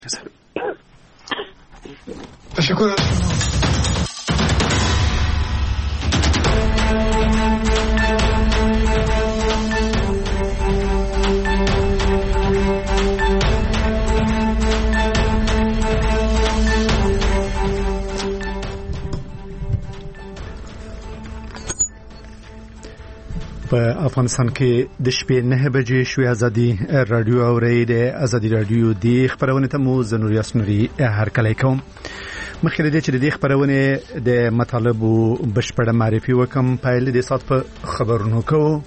تشکر. په افغانستان کې د شپې 9 بجې شوې ازادي رادیو اوري د ازادي رادیو د خبرونه ته مو زنور یاسنوري هر کله کوم مخکې د دې چې د خبرونه د مطالبو بشپړه معرفي وکم پایل د سات په خبرونو کو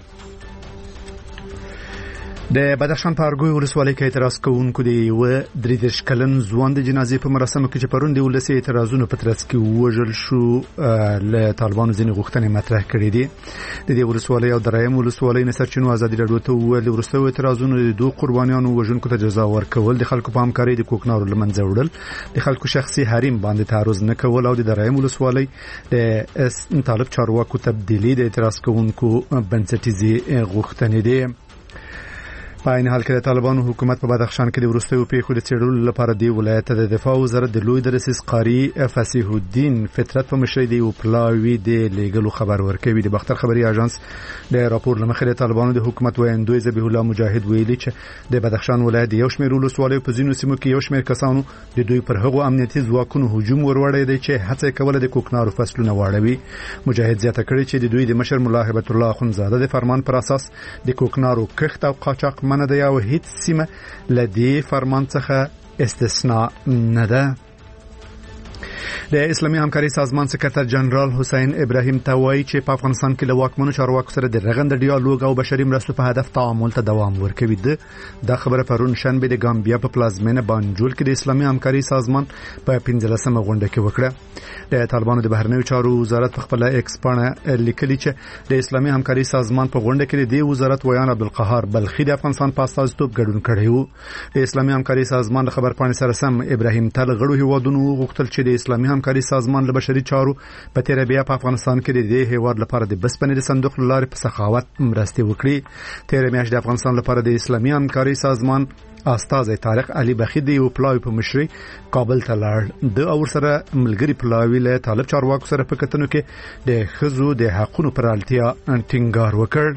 د بدخشان په ارګوی ولسوالۍ کې اعتراض کوونکو دی و درې کلن ځوان د جنازې په مراسمو کې چې پرون دی ولسی اعتراضونه په ترڅ کې وژل شو له طالبانو ځینې غوښتنې مطرح کړې دي د دې ولسوالۍ او درایم ولسوالۍ نسرچینو ازادي رادیو ته ول ورسته اعتراضونه د دوه قربانیانو وژونکو ته جزا ورکول د خلکو په همکارۍ د کوکنارو لمنځه وړل د خلکو شخصي حریم باندې تعرض نه کول او د درایم ولسوالۍ د طالب چارواکو تبدیلی د اعتراض کوونکو بنسټیزي غوښتنې دي. په این حال کې د طالبانو حکومت په بدخشان کې د ورستیو پیښو د څېړلو لپاره دی ولایت د دفاع وزارت د لوی درسیس قاری فصیح الدین فطرت په مشرۍ دی او پلاوی د لیګلو خبر ورکوي. د بختر خبري اژانس د راپور لمخې د طالبانو د حکومت وایندوی ذبیح الله مجاهد ویلي چې د بدخشان ولایت یو شمېر ولسوالیو په ځینو سیمو کې یو شمېر کسانو د دوی پر هغو امنیتي ځواکونو هجوم وروړی دی چې هڅه کوله د کوکنارو فصلونه واړوي. مجاهد زیاته کړی چې د دوی د مشر ملا هبت الله اخونزاده د فرمان پر اساس د کوکنارو کښت او قاچاق نه دی او هیڅ سیمه لدی فرمان څخه استثناء نه ده. د اسلامي همکاري سازمان سکرټر جنرال حسین ابراهیم توای چې په افغانستان کې له واکمنو چارواکو سره د رغند ډیالوګ او بشري مرستو په هدف تعامل ته دوام ورکوي. د خبره پرون شنبه د ګامبیا په پلازمینه بانجول کې د اسلامي همکاري سازمان په 15مه غونډه کې وکړه. د طالبانو د بهرنیو چارو وزارت په خپل ایکس باندې لیکلي چې د اسلامي همکاري سازمان په غونډه کې د وزارت ویان عبدالقهار بلخی د افغانستان په استازیتوب ګډون کړی و. د اسلامي همکاري سازمان خبر پاڼې سره سم ابراهیم تل غړو هیوادونو غوښتل چې د اسلامي همکاري سازمان له بشري چارو په تیر بیا په افغانستان کې د دې هیواد لپاره د بسپنې صندوق لارې په سخاوت مرستې وکړي. تیر میاشت د افغانستان لپاره د اسلامي همکاري سازمان استازي طارق علي بخیدی او پلاوی په مشرۍ کابل ته لاړ. د اور سره ملګری پلاوی له طالب چارواکو سره په کتنو کې د خزو د حقونو پر اړتیا ټینګار وکړ.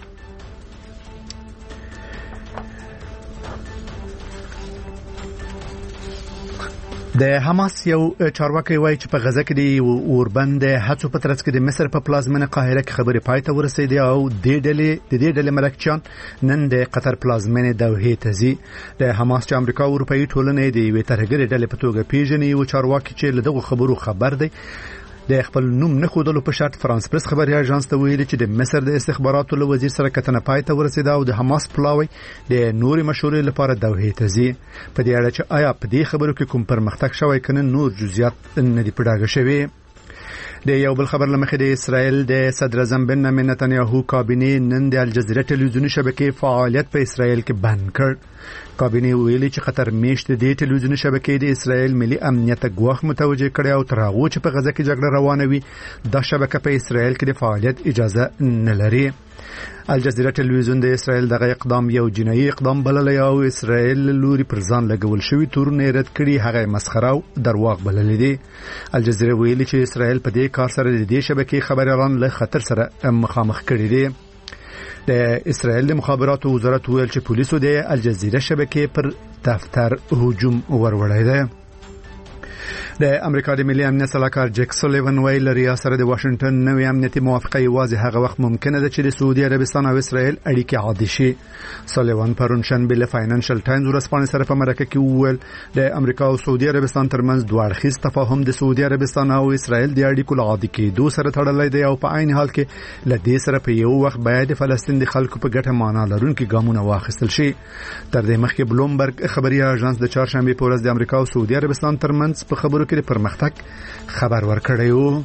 د حماس یو چارواکي وایي چې په غزه کې د اوربند هڅو په ترڅ کې د مصر په پلازمینه قاهره کې خبرې پای ته ورسېدې او د دې ډلې مرکچیان نن د قطر پلازمینه دوحې ته ځي. د حماس چې امریکا او اروپאי ټولنې د یوې ترهګرې ډلې په توګه پیژني او چارواکي چې له دغه خبرو خبر دی د خپل نوم نه خودلو په شرط فرانس پریس خبري اژانس ته ویلي چې د مصر د استخباراتو له وزیر سره کتنه پای ته ورسېده او د حماس پلاوی د نوري مشورې لپاره دوحې ته ځي. په دې اړه چې آیا په دې خبرو کې کوم پرمختګ شوی کنه نور جزئیات نه دی پډاګه شوی. د یو بل خبر لمخې د اسرائیل د صدر اعظم بنیامین نتنیاهو کابینه نن د الجزیره ټلویزیوني شبکې فعالیت په اسرائیل کې بند کړ. کابینه ویلي چې قطر میشت د ټلویزیوني شبکې د اسرائیل ملي امنیت ګواښ متوجه کړي او تر هغه چې په غزه کې جګړه روانه وي د شبکې په اسرائیل کې د فعالیت اجازه نه لري. الجزیره ټلویزیون د اسرائیل دغه اقدام یو جنایي اقدام بللی او اسرائیل لوري پر ځان لګول شوی تورونه رد کړي هغه مسخره او درواغ بللی دي. الجزیره ویلي چې اسرائیل په دې کار سره د دې شبکې خبريالان له خطر سره مخامخ کړي دي. د اسرائیل د مخابراتو وزارت ویل چې پولیسو د الجزیره شبکې پر دفتر هجوم وروړی دی. د امریکا د ملي امنیت سلاکار جک سولیوان ویل ریاست د واشنگټن نوې امنیتي موافقه یوازې هغه وخت ممکنه ده چې د سعودي عربستان او اسرائیل اړیکې عادي شي. سولیوان پرون شنبه له فاینانشل ټایمز ورسپانې سره په مرکه کې وویل د امریکا او سعودي عربستان ترمنځ دوه اړخیز تفاهم د سعودي عربستان او اسرائیل د اړیکو عادي کېدو سره تړلی دی او په عین حال کې له دې سره په یو وخت باید د فلسطین د خلکو په ګټه معنا لرونکي ګامونه واخیستل شي. تر دې مخکې بلومبرګ خبري اژانس د چهارشنبه په ورځ د امریکا او سعودي عربستان ترمنځ په خبرو کې پرمختګ خبر ورکړی و.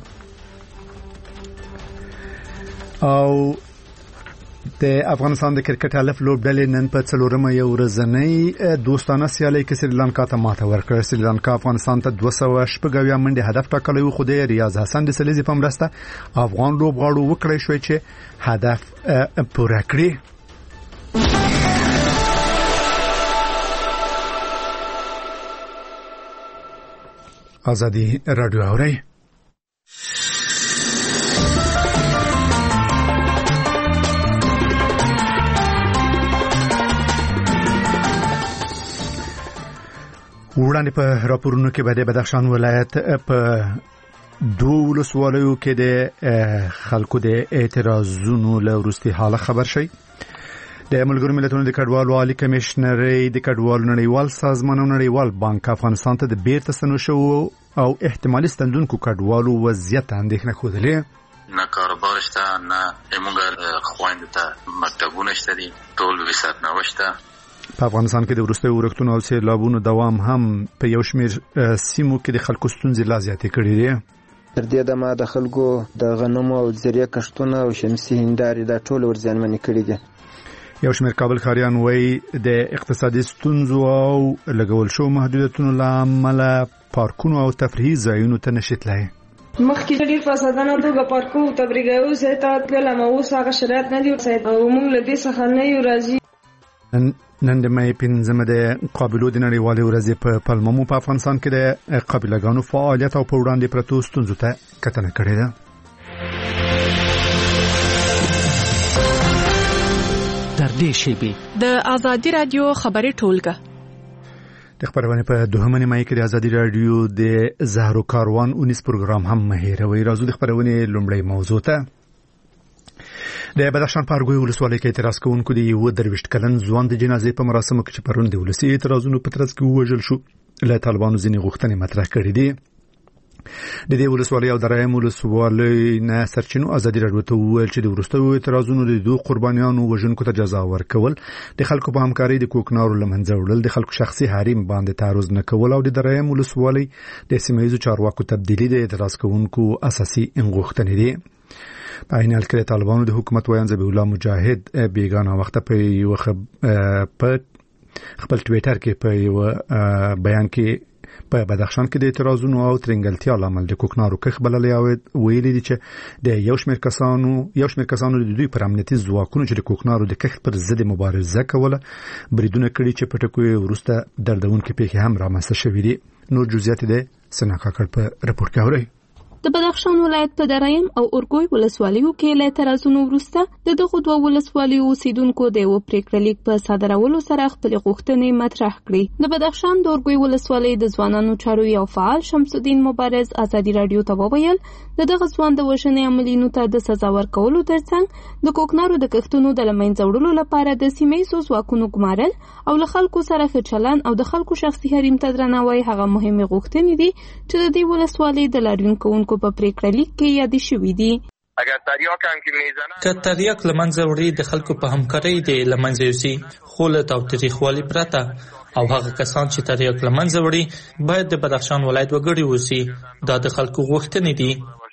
او د افغانستان د کرکټ الف لوبډلې نن په څلورمه یو ورځنۍ دوستانه سیالي کې سریلانکا ته ماته ورکړه. سریلانکا افغانستان ته 200 منډه هدف ټاکلی و خو د ریاض حسن د سلیزي په مرسته افغان لوبغاړو وکړی شوی چې هدف پوره کړي. ازادي رادیو اوري وړاندې په راپورونو کې د بدخشان ولایت په دوه ولسوالیو کې د خلکو د اعتراضونو له وروستي حاله خبر شي. د ملګرو ملتونو د کډوالو عالی کمشنري د کډوالو نړیوال سازمان او نړیوال بانک افغانستان ته د بیرته ستنو شو او احتمالي ستندونکو کډوالو وضعیت اندېښنه خوده. نه کاروبار شته، نه موږ خويندو ته مکتبونه شته دي، ټول وسات نه وشته. په افغانستان کې د وروستي ورښتونو او سیلابونو دوام هم په یو شمېر سیمو کې د خلکو ستونزې لا زیاتې کړې دي. تر دې دمه د خلکو د غنمو او زریع کښتونه او شمسي هندارې د ټول ورزیانمنې کړې دي. یو شمېر کابل ښاریان وایي د اقتصادي ستونزو او لګول شو محدودیتونو له امله پارکونو او تفریحي ځایونو ته نشي تللی. مخکې ډېر فسادونه توګه پارکو او تفریحي ځای ته تلل، اوس هغه شرایط نه دي او موږ له دې څخه نه یو راضي. نن د مې 15 د قابلو د نړیوالې ورځې په پلممو په افغانستان کې د قابلګانو فعالیت او په وړاندې پرتو ستونزو ته کتنه کړې ده. در دې شیبې د ازادي رادیو خبري ټولګه د خبرونه په دوهمه نیمه کې د ازادي رادیو د زهرو کاروان 19 پروګرام هم مهیروي. راځو د خبرونه لومړی موضوع ته. د بدخشان په ارګوی ولسوالۍ کې اعتراض کوونکو د یو 23 کلن ځوان د جنازې په مراسمو کې چې پرون د ولسي اعتراضونو په ترڅ کې وژل شو له طالبانو ځینې غوښتنې مطرح کړې دي. د دې ولسوالۍ او درایم ولسوالۍ نه سرچینو ازادي رادیو ته وویل چې د وروستیو اعتراضونو د دوه قربانیانو وژونکو ته جزا ورکول، د خلکو په همکاري د کوکنارو لمنځه وړل، د خلکو شخصي حریم باندې تعرض نه کول او د درایم ولسوالۍ د سیمه‌ییزو چارواکو تبدیلی د اعتراض کوونکو اساسي غوښتنې دي. په عین حال کې طالبانو د حکومت ویان ذبیح الله مجاهد بیگانه وخت په خپل ټویټر کې په یو بیان کې په بدخشان کې د اعتراضونو او ترنګلتیا لامل د کوکنارو کښ بللې او ویلي دي چې د یو شمېر کسانو د دوی پر امنیتي ځواکونو چې د کوکنارو د کښ پر ضد مبارزه کوله بریدونه کړي چې په ټکو ورسته دردونکې پیښې هم رامنځته شوې دي. نور جزئیات د سنا کاکړ په راپور کې اوري. د بدخشان ولایت په درایم او اورګوی ولسوالیو کې له اعتراضونو وروسته دغه دوه ولسوالیو اوسیدونکو د یو پریکړه لیک په صادرولو سره خپل غوښتنې مطرح کړې. د بدخشان د اورګوی ولسوالۍ د ځوانانو چارو یو فعال شمس الدین مبارز ازادي رادیو ته وویل دغه ځوان د وژنې عملینو ته د سزا ورکولو ترڅنګ د کوکنارو د کښتونو د لمنځه وړلو لپاره د سیمه‌ییزو ځواکونو ګمارل او له خلکو سره ښه چلند او د خلکو شخصي حریم ته درناوی هغه مهمه غوښتنې دي چې د دې ولسوالۍ د لاریون کوونکو په پریکړه لیک کې یاد شوې دي. که تریاک لمنځه وړي د خلکو په همکارۍ د لمنځه یوسي، خو له تاوتریخوالي پرته او هغه کسان چې تریاک لمنځه وړي باید د بدخشان ولایت وګړي اوسي. دا د خلکو غوښتنې دي.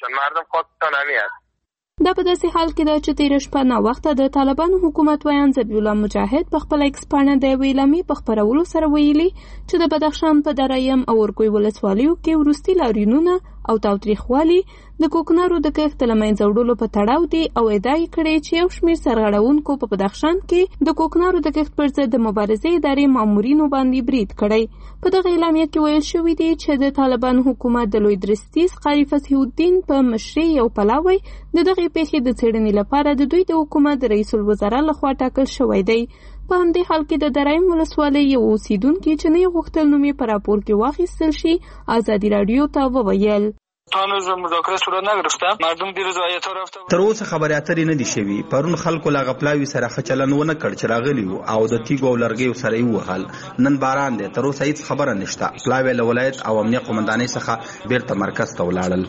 دا په داسې حال کې ده چې تېره شپه ناوخته د طالبانو حکومت ویان ذبیح الله مجاهد په خپل ایکس پاڼه د یوې اعلامیې په خپرولو سره ویلي چې د بدخشان په درایم او اورګوی ولسوالیو کې وروستي لاریونونه او تاوتریخوالي د کوکنارو د کښت له منځه وړلو په تړاو دي او ادعا یې کړې چې یو شمېر سرغړونکو په بدخشان کې د کوکنارو د کښت پر ضد د مبارزې ادارې مامورینو باندې برید کړی. په دغه اعلامیه کې ویل شوي دي چې د طالبانو حکومت د لوی درستیز قاری فصیح الدین په مشرۍ یو پلاوی د دغې پیښې د څېړنې لپاره د دوی د حکومت د رئیس الوزرا لخوا ټاکل شوی دی. په همدې حال کې د درایم ولسوالۍ یو اوسیدونکي چې نه یې غوښتل نوم یې په راپور کې واخیستل شي ازادي رادیو ته وویل تر اوسه خبرې اترې نه دي شوي. پرون خلکو لا غپلاوي سره ښه چلند ونه کړ چې راغلي وو او د تیګو او لرګیو سره یې ووهل. نن باران دی، تر اوسه هیڅ خبره نشته. پلاوي له ولایت او امنیه قومندانۍ څخه بیرته مرکز ته ولاړل.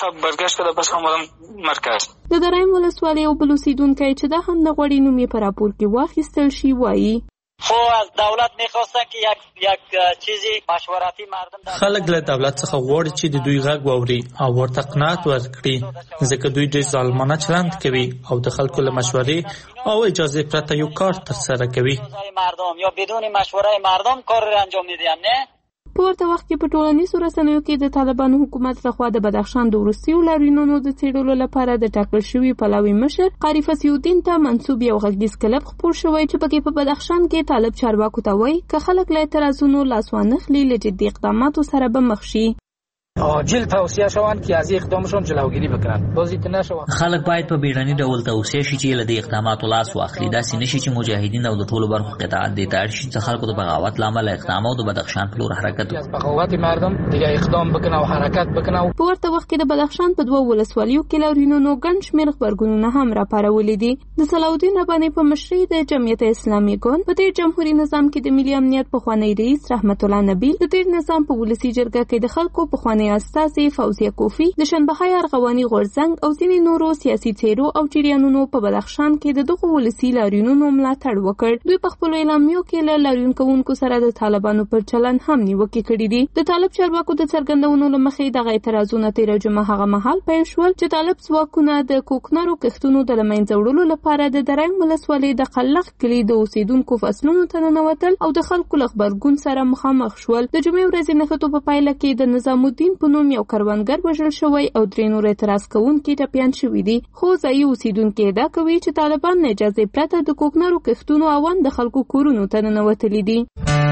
د درایم ولسوالۍ یو بل اوسیدونکی چې دا هم نه غواړي نوم یې په راپور کې واخیستل شي وایي خو از دولت میخواستن که یک چیزی مشورتی مردم خلک له دولت څخه غواړي چې د دوی غږ واوري او ورته قناعت ورکړي، ځکه دوی ډېر ظالمانه چلند کوي او د خلکو له مشورې او اجازه پرته یو کار ترسره کوي. مردم یا بدون مشوره مردم کار را انجام میدن. نه په ورته وخت کې په ټولنیزو رسنیو کې د طالبانو حکومت لخوا د بدخشان د وروستیو لاریونونو د څېړلو لپاره د ټاکل شوي پلاوي مشر قاری فصیح الدین ته منسوب یو غږیز کلپ خپور شوی چې پکې په بدخشان کې طالب چارواکو ته وایي که خلک له اعتراضونو لاس وانخلي له جدي اقداماتو سره به مخ شي. عاجل توصیه شوند که از اقدامشون جلوگیری بکنند. بازیت نشوند. خلک باید په بیړني ډول توصیه شي چې له دې اقداماتو لاس واخلي. داسې نشي چې مجاهدین او د ټولو برخو قطاعت دې ته اړ شي چې خلکو د بغاوت له امله اقدام او د بدخشان په لور حرکت وکړي. از بغاوت مردم دیگه اقدام بکنه او حرکت بکنه. په ورته وخت کې د بدخشان په 2 ولسوالیو کې لاریونونو ګڼ شمېر غبرګونونه هم راپارولي دي. د صلاحالدین رباني په مشرۍ د جمعیت اسلامي ګوند په تیر جمهوریت نظام کې د ملي امنیت پخوانی رئیس رحمت الله نبیل، د تیر نظام په ولسی جرګه کې د خلکو پخوانی استازي فوزیه کوفی، د شنبهای ارغواني غورزنګ او ځینې نورو سیاسي څیرو او جریانونو په بدخشان کې د دغه ولسی لاریونونو ملاتړ وکړ. دوی په خپل اعلامیو کې له لاریون کوونکو سره د طالبانو پر چلن هم نیوکې کړې دي. د طالب چارواکو د څرګندونو لمخې دغه اعتراضونه تیر جمعه هغه مهال پیل شول چې طالب ځواکونه د کوکنارو کښتونو د لمنځه وړلو لپاره د درنګ ولسوالۍ د قلخ کلي د اوسیدونکو فصلونو ته ننوتل او د خلکو له غبرګون سره مخامخ شول. د جمعې ورځې نښتو په پایله کې د نظام الدین په نوم یو کروندګر وژل شوی او 3 نور اعتراض کوونکي ټپیان شوي دي. خو ځایي اوسیدونکي ادعا کوي چې طالبان نه اجازه پرته د کوکنارو کښتونو اون د خلکو کورونو ته ننوتلي دي.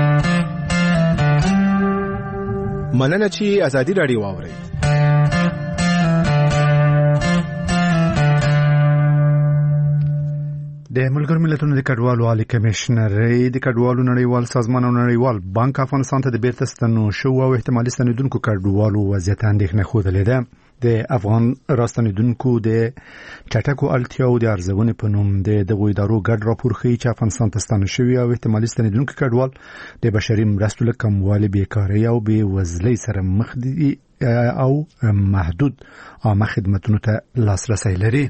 مننه چې ازادي راډیو واورئ. د ملګرو ملتونو د کډوالو عالی کمشنرۍ د کډوالو نړیوال سازمان او نړیوال بانک افغانستان ته د بیرته ستنو شو او احتمالي ستنېدونکو کډوالو وضعیت اندېښنه ښودلې ده. د افغان راستنېدونکو د چټکو اړتیاو د ارزونې په نوم د دغو ادارو ګډ راپور ښیي چې افغانستان ته ستانه شوي او احتمالي ستنېدونکي کډوال د بشري مرستو له کموالي، بیکارۍ او بېوزلۍ سره مخ دي او محدود عامه خدمتونو ته لاسرسی لري.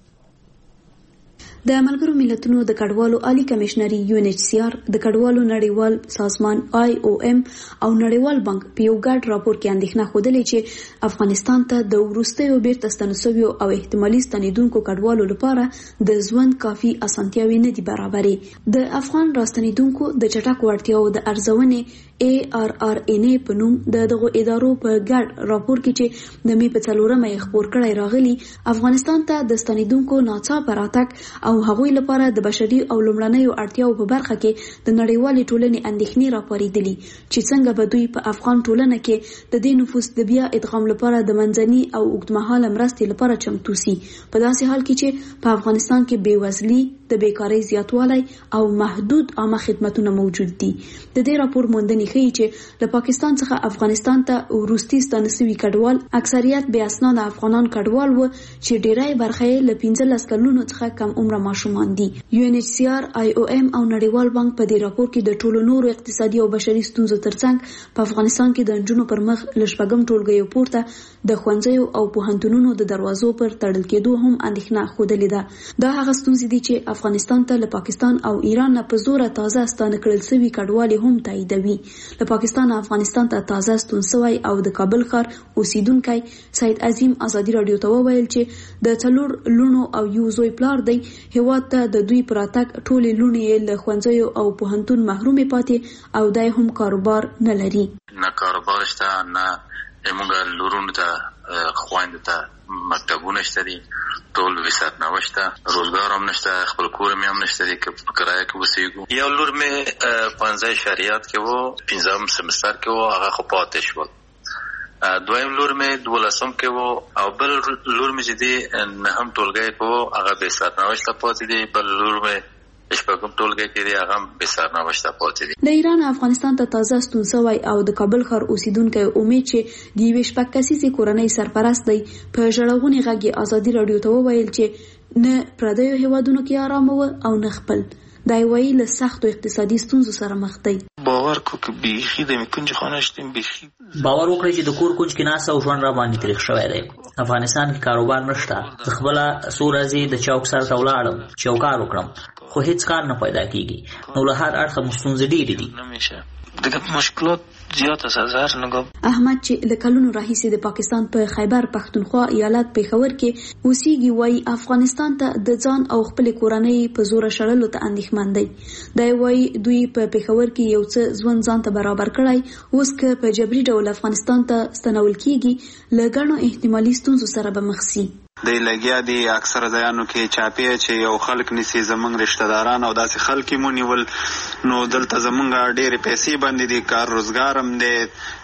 د ملګرو ملتونو د کډوالو عالی کمشنري UNHCR، د کډوالو نړیوال سازمان IOM او نړیوال بانک په یو ګډ راپور کې اندېښنه ښودلې چې افغانستان ته د وروستیو بیرته ستنېدونکو او احتمالي ستنېدونکو کډوالو لپاره د ژوند کافي اسانتیاوې نه دي برابرې. د افغان راستنېدونکو د چټکو اړتیاوو د ارزونې ARRNA په نوم دغه ادارو په ګډ راپور کې چې د می په 4مه یې خپور کړی راغلی، افغانستان ته د ستنېدونکو ناڅاپه راتګ او هغوی لپاره د بشري او لومړنیو اړتیاو په برخه کې د نړیوالې ټولنې اندېښنې راپارېدلي چې څنګه به دوی په افغان ټولنه کې د دې نفوس د بیا ادغام لپاره د منځني او اوږدمهاله مرستې لپاره چمتو سي، په داسې حال کې چې په افغانستان کې بېوزلي، د بیکارۍ زیاتوالی او محدود عامه خدمتونه موجود دي. د دې راپور موندنې ښیي چې له پاکستان څخه افغانستان ته وروستي ستانه شوي کډوال اکثریت بې اسناده افغانان کډوال و چې ډیری برخه یې له 15 کلونو څخه کم عمره ماشومان دي. UNHCR، IOM او نړیوال بانک په دې راپور کې د ټولو نورو اقتصادي او بشري ستونزو ترڅنګ په افغانستان کې د نجونو پر مخ له شپږم ټولګیو پورته د ښوونځیو او پوهنتونونو د دروازو پر تړل کېدو هم اندېښنه ښودلې ده. دا هغه ستونزې دي چې افغانستان ته له پاکستان او ایران نه په زوره تازه ستانه کړل شوي کډوالي هم تاییدوي. له پاکستان افغانستان ته تازه ستون شوی او د کابل ښار اوسیدونکی سید عظیم ازادي راډیو ته وویل چې د 4 لونو او یو زوی پلار دی، هیواد ته د دوی پراتګ ټولې لونې له ښوونځیو او پوهنتون محرومې پاتې او دای هم کاروبار نه لري. نه کاروبار شته، نه موږ لورونو ته خویندو ته مکتبونه شته دي، ټول وسات نشته، روزګار هم نشته، خپل کور مې هم نشته دي که په کرایه کې اوسېږو. یو لور مې 15 شریعت کې و، 15م سمستر کې و، هغه خو پاتې شول. دویم لور مې 12م کې و او بل لور مې چې دی 9م ټولګی کې و، هغه بې سرنوشته پاتې دی. بل لور مې شپږم ټولګی کې دی، هغه هم بې سرنوشته پاتې دی. د ایران افغانستان ته تازه ستون شوی او د کابل ښار اوسیدونکی امید چې د یوې 6 کسیزې کورنۍ سرپرست دی په ژړغوني غږ یې ازادي راډیو ته وویل چې نه پردیو هیوادونو کې آرام و او نه خپل. دا وایي له سختو اقتصادي ستونزو سره مخ دی. باور کو که بیخي د میکنج خانه شتیم بیخي باور وکړئ چې د کور کونج کې ناسه او ژوند را باندې تریخ شوی دی. افغانستان کې کاروبار نشته. خپله څو ورځې د چوک سر ته ولاړم چې یو کار وکړم خو هیڅ کار نه پیدا کیږي. نو له هر اړخه مو ستونزې ډېرې دي. دغه مشکلات زیات سزار نګم. احمد چې له کلونو راهیسې د پاکستان په خیبر پښتونخوا ایالت پېښور کې اوسېږي وایي افغانستان ته د ځان او خپل کورنۍ په زور شړلو ته اندېښمن دی. دا وایي دوی په پېښور کې یو څه ژوند ځان ته برابر کړی، اوس که په جبري ډول افغانستان ته ستنول کېږي له ګڼو احتمالي ستونزو سره به مخ سي. د لګیا دي اکثره ځایانو کې چاپی چې یو خلک نسی زمونږ رشتہ داران او داسې خلک مونیول، نو دلته زمونږ ډېرې پیسې باندې دي، کار روزګار هم دی،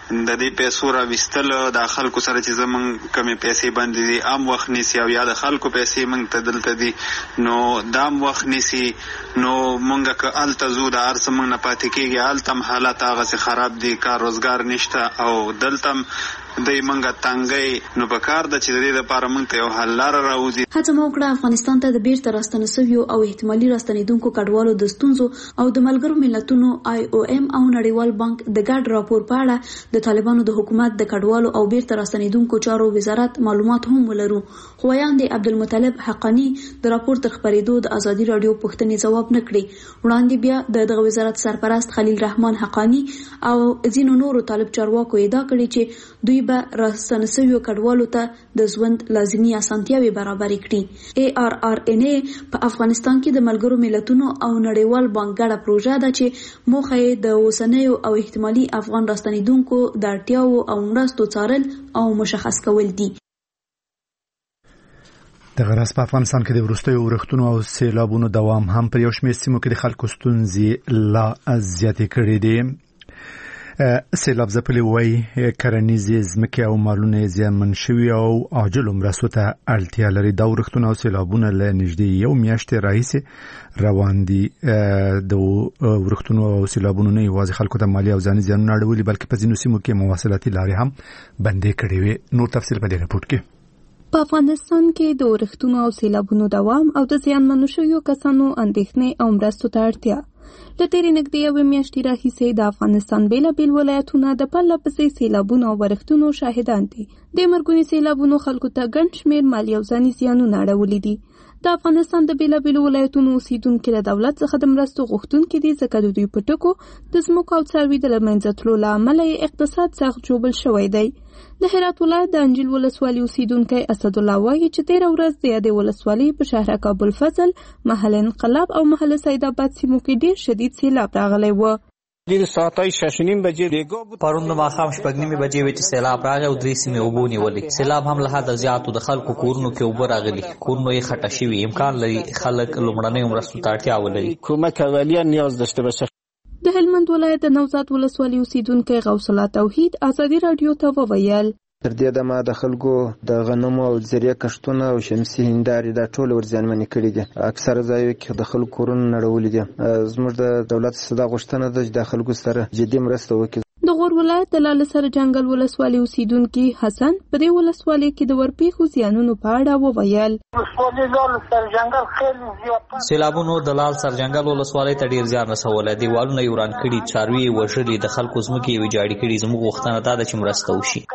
د دې پیسو راوستل د خلکو سره چې زمونږ کمې پیسې باندې دي عام وخت نیسي او یا د خلکو پیسې موږ ته دلته دي نو دام وخت نیسي نو موږ که هلته ځو د هر څه موږ نه پاتې کېږي هلته هم حالات هغسې خراب دي کار روزګار نشته او دلته هم دوی منګه تنګي نو په کار د چې د دې لپاره موږ ته یو حل لاره راوځي. هڅه مو وکړه افغانستان ته د بیرته راستنو شویو او احتمالي راستنیدونکو کډوالو د ستونزو او د ملګرو ملتونو IOM او نړیوال بانک د ګډ راپور په اړه د طالبانو د حکومت د کډوالو او بیرته راستنیدونکو چارو وزارت معلومات هم ولرو. خو ویاند عبدالمطلب حقانی د راپور تر خبرېدو د ازادي رادیو پوښتنې ځواب نکړي. وړاندې بیا د وزارت سرپرست خلیل رحمان حقانی او ځینو نورو طالب چارواکو ادعا کړې چې دوی به راستنه شویو کډوالو ته د ژوند لازمي اسانتیاوې برابرې کړي. ARRNA په افغانستان کې د ملګرو ملتونو او نړیوال بانک ګډه پروژه ده چې موخه یې د اوسنیو او احتمالي افغان راستنیدونکو د اړتیاو او مرستو څارل او مشخص کول دي. د غرض په افغانستان کې د وروستیو اورښتونو او سیلابونو دوام هم پر یو شمېر سیمو کې د خلکو ستونزې لا زیاتې کړې دي. سیلاب ځپلي وایي کرنیزې ځمکې او مالونه زیانمن شوي او عاجلو مرستو ته اړتیا لري. دا اورښتونه او سیلابونه له نږدې یو میاشتې راهیسې روان دي. د اورښتونو او سیلابونو نه یوازې خلکو ته مالي او ځاني زیانونه اړولي بلکې په ځینو سیمو کې مواصلاتي لارې هم بندې کړې وې. نور تفصیل په دې راپورټ کې. په افغانستان کې د اورښتونو او سیلابونو دوام او د زیانمنو شویو کسانو اندېښنې او مرستو ته اړتیا. له تېرې نږدې یوې میاشتې راهیسې د افغانستان بېلابېل ولایتونه د پرله پسې سیلابونو او ورښتونو شاهدان دي. د مرګوني سیلابونو خلکو ته ګڼ شمېر مالي او ځاني زیانونه اړولي دي. د افغانستان د بېلابېلو ولایتونو اوسیدونکي له دولت څخه د مرستو غوښتونکي دي ځکه د دوی په ټکو د ځمکو او څاروي د له منځه تلو له امله یې اقتصاد سخت ژوبل شوی دی. د هرات ولایت د انجیل ولسوالۍ اوسیدونکی اسدالله وایي چې تېره ورځ د یادې ولسوالۍ په شهرک ابوالفضل، محل انقلاب او محل سیدآباد سیمو کې ډېر شدید سیلاب راغلی و. د ساعتای 6:30 پرون د ماښام 6:30 بجې چې سیلاب راغی او 3 سیمې اوبو نیولې. سیلاب هم له حده زیاتو د خلکو کورونو کې اوبه راغلي، کورونه یې خټه شوي. امکان لري خلک لومړنیو مرستو ته اړتیا ولري. کمک اولیه نیاز داشته باشه. د هلمند ولایت د نوزاد ولسوالۍ اوسیدونکی غوث الله توحید ازادي رادیو ته وویل تر دې دمه د خلکو د غنمو او زریع کښتونه او شمسي هندارې دا ټول ورزیانمنې کړي دي. اکثره ځایو کې د خلکو کورونه نړولي دي. زموږ د دولت څخه غوښتنه ده چې د خلکو سره جدي مرسته وکړي. د غور ولایت د لاله سره جنگل ولسوالۍ اوسیدونکي حسن په دې ولسوالۍ کې د ورپېښو زیانونو په اړه وویل. سیلابونو د لال سر جنگل ولسوالۍ ته ډیر زیان رسولی. دیوالونه یې وران کړي، څاروي یې وژلي، د خلکو ځمکې یې ویجاړې کړي. زموږ غوښتنه دا ده چې مرسته وشي.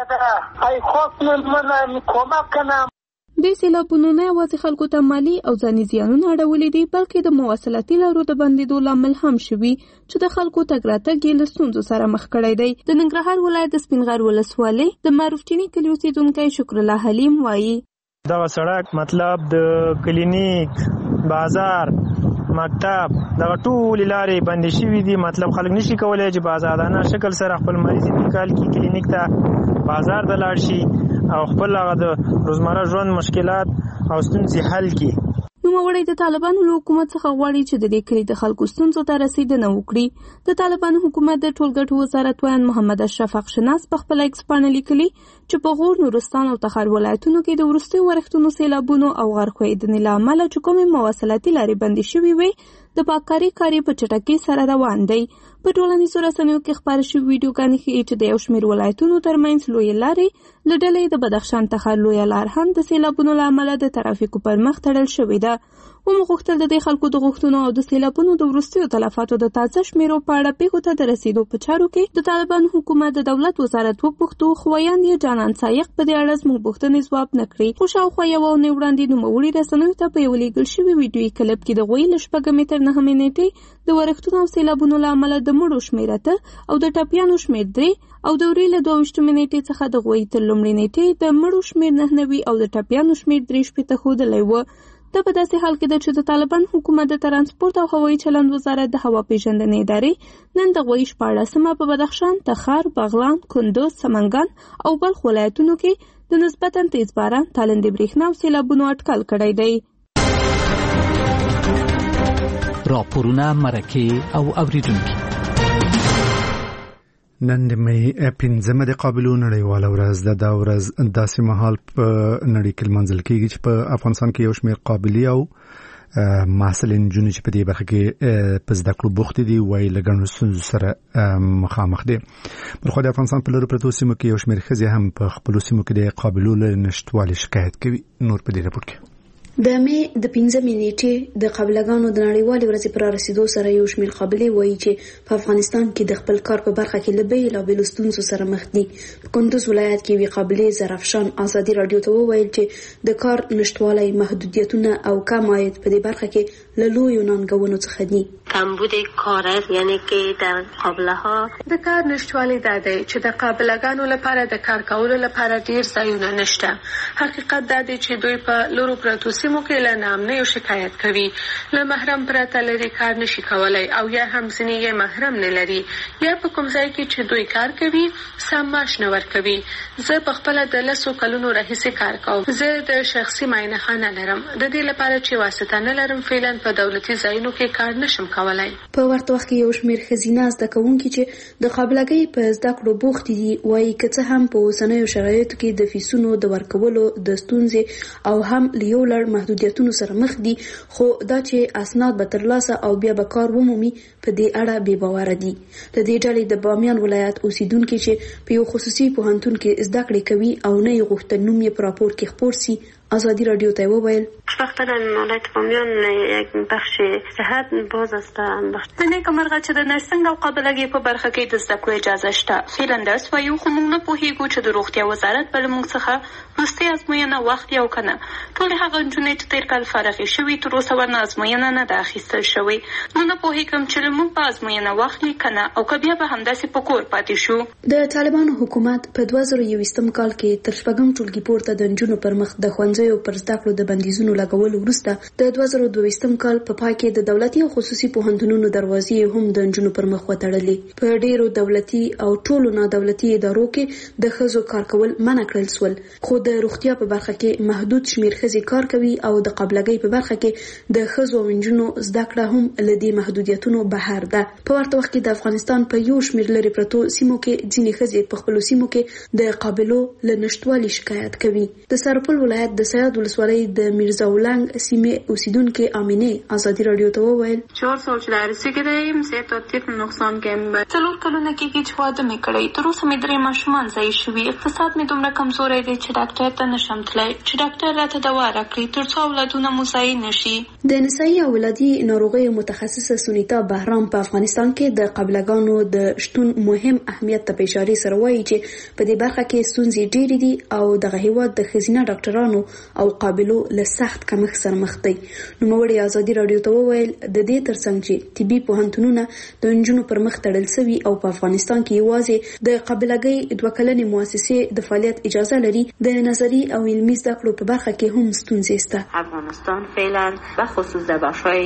د سیلابونو نه یوازې خلکو ته مالي او ځاني زیانونه اړولي دي بلکې د مواصلاتي لارو د بندېدو لامل هم شوي چې د خلکو تګ راتګ یې له ستونزو سره مخ کړی دی. د ننګرهار ولایت د سپین غر ولسوالۍ د معروف چیني کلي اوسیدونکی شکر الله حلیم وایي دغه سړک مطلب د کلینیک، بازار، مکتب دغه ټول لارې بندې شوي دي. مطلب خلک نشي کولای چې په آزادانه شکل سره خپل مریض انتقال کړي، کلینیک ته، بازار ته لاړ شي او خپل هغه د روزمره ژوند مشکلات او ستونزې حل کړي. نوموړی د طالبانو له حکومت څخه غواړي چې د دې کلي د خلکو ستونزو ته رسیدنه وکړي. د طالبانو حکومت د ټولګټو وزارت ویان محمد اشرف اخشناس په خپل ایکس پاڼه لیکلي چې په غور، نورستان او تخار ولایتونو کې د وروستیو ورښتونو، سیلابونو او غرق ښویېدنې له امله چې کومې مواصلاتي لارې بندې شوي وې د پاککاري کاري په چټکۍ سره روان دی. په ټولنیزو رسنیو کې خپاره شوي ویډیوګانې ښیي چې د یو شمېر ولایتونو ترمنځ لویې لارې له ډلې د بدخشان تخار لویه لار هم د سیلابونو له امله د ترافیکو پر مخ تړل شوې ده. ومو غوښتل د دې خلکو د غوښتنو او د سیلابونو د وروستیو تلفاتو د تازه شمیرو په اړه پیښو ته د رسیدو په چارو کې د طالبانو حکومت د دولت وزارت وپوښتو، خو ویاند یې جانان سایق په دې اړه زموږ پوښتنې ځواب نه کړې. خو شاوخوا یوه اونۍ وړاندې نوموړي رسنیو ته په یو لیږل شوي ویډیویي کلپ کې د غوی له 6 تر 9 نیټې د ورښتونو او سیلابونو له امله د مړو شمېر 8 او د ټپیانو شمېر 3 او د ورې له 22 نیټې څخه د غوی تر لومړۍ نیټې د مړو شمېر 99 او د ټپیانو شمېر 63 ښودلی و. دا په داسې حال کې ده چې د طالبان حکومت د ترانسپورت او هوایي چلند وزارت د هوا پیژندنې ادارې نن د غوی 14 په بدخشان، تخار، بغلان، کندوز، سمنګان او بلخ ولایتونو کې د نسبتاً تیز باران، تالندې برېښنا او سیلابونو اټکل کړی دی. راپورونه، مرکې او اوریدونکي نن د مې 15 د قابلو نړیواله ورځ ده. دا ورځ داسې مهال په نړۍ کې لمانځل کېږي چې په افغانستان کې یو شمېر قابلي او محصلین نجونې چې په دې برخه کې په زده کړو بوخت دي وایي له ګڼو ستونزو سره مخامخ دي. بلخو د افغانستان په لرو پرتو سیمو کې یو شمېر ښځې هم په خپلو سیمو کې د قابلو له نشتوالي شکایت کوي. نور په دې راپور کې د مې د 15 نیټې د قابلګانو د نړیوالې ورځې پر رسیدو سره یو شمېر قابلې وایي چې په افغانستان کې د خپل کار په برخه کې له بېلابېلو ستونزو سره مخ دي. په کندوز ولایت کې یوې قابلې زرافشان ازادي راډیو ته وویل چې د کار نشتوالی، محدودیتونه او کم عاید په دې برخه کې له لویو ننګونو څخه دي. کمبود کار یعنی که در قابله ها د کار نشتوالی دا دی چې د قابلګانو لپاره د کار کولو لپاره ډیر ځایونه نشته. حقیقت دا دی چې دوی په لورو پرتو سیمو کې له نامنیو شکایت کوي. له محرم پرته لري کار نشي کولای او یا هم ځینې یې محرم نه لري یا په کوم ځای کې چې دوی کار کوي سم معاش نه ورکوي. زه په خپل د 10 کلونو راهیسې کار کوم. زه د شخصي معاینه خانه لرم. د دې لپاره چې واسطه نه لرم فعلا په دولتي ځایونو کې کار نشم کولای. په ورته وخت کې یو شمېر ښځینه زده کوونکي چې د قابلګۍ په زده کړو بوخت دي وایي که څه هم په اوسنیو شرایطو کې د فیسونو د ورکولو د ستونزې او هم له یو لړ محدودیتونو سره مخ دي، خو دا چې اسناد به ترلاسه او بیا به کار ومومي په دې اړه بې باوره دي. د دې ډلې د بامیان ولایت اوسیدونکي چې په یو خصوصي پوهنتون کې زده کړې کوي او نه یې غوښتل نوم یې په راپور کې خپور سي، ازادی رادیو ته وویل خوشبختانه ولایت بامیان یک بخش صحت باز است. د نیکه مرغه چې د نرسنګ او قابلګۍ په برخه کې د زده کړو اجازه شته. فعلا درس وایو خو موږ نه پوهیږو چې د روغتیا وزارت به له موږ څخه وروستۍ ازموینه وخت یو که نه. ټولې هغه نجونې چې تېر کال فارغې شوي تر اوسه ورنه ازموینه نه ده اخیستل شوې. نو نه پوهیږم چې له موږ به ازموینه واخلي که نه او که بیا به همداسې په کور پاتې شو. د طالبانو حکومت په 2021 کال کې تر شپږم ټولګي پورته د نجونو پر مخ د ښوونځیو پر زده کړو د بندیزونو لګولو وروسته د 2022 کال په پای کې د دولتي او خصوصي پوهنتونونو دروازې هم د نجونو پر مخ وتړلې. په ډیرو دولتي او ټولو نادولتي ادارو کې د ښځو کار کول منع کړل سول، خو د روغتیا په برخه کې محدود شمیر ښځې کار کوي او د قابلګۍ په برخه کې د ښځو او نجونو زده کړه هم له دې محدودیتونو بهر ده. په ورته وخت کې د افغانستان په یو شمیر لري پرتو سیمو کې ځینې ښځې په خپلو سیمو کې د قابلو له نشتوالي شکایت کوي. د سرپل ولایت د سیاد ولسوالۍ د میرزا ولنګ سیمې اوسیدونکو امینه ازادي رادیو ته وویل 400 رسیدیم سه تا تیت نقصان کم به څلور کلونه کې چې واده مې کړی تر اوسه مې درې ماشومان ځای شوي. اقتصاد مې دومره کمزوری دی چې ډاکټر ته نشم تللی چې ډاکټر راته دوا راکړي تر څو اولادونه مو ضایع نشي. د نسایي او ولادي ناروغیو متخصصه سونیتا بهرام په افغانستان کې د قابلګانو د شتون مهم اهمیت ته په اشاره سره وایي چې په دې برخه کې ستونزې ډېرې دي او دغه هیواد د ښځینه ډاکټرانو او قابلو له سخت کمښت سره مخ دی. نوموړي ازادي رادیو ته وویل د دې ترڅنګ چې طبي پوهنتونونه د نجونو پر مخ تړل شوي او په افغانستان کې یوازې د قابلګۍ 2 کلنې مؤسسې د فعالیت اجازه لري، د نظري او علمي زده کړو په برخه کې هم ستونزې شته. افغانستان فعلا بخصوص د بخشای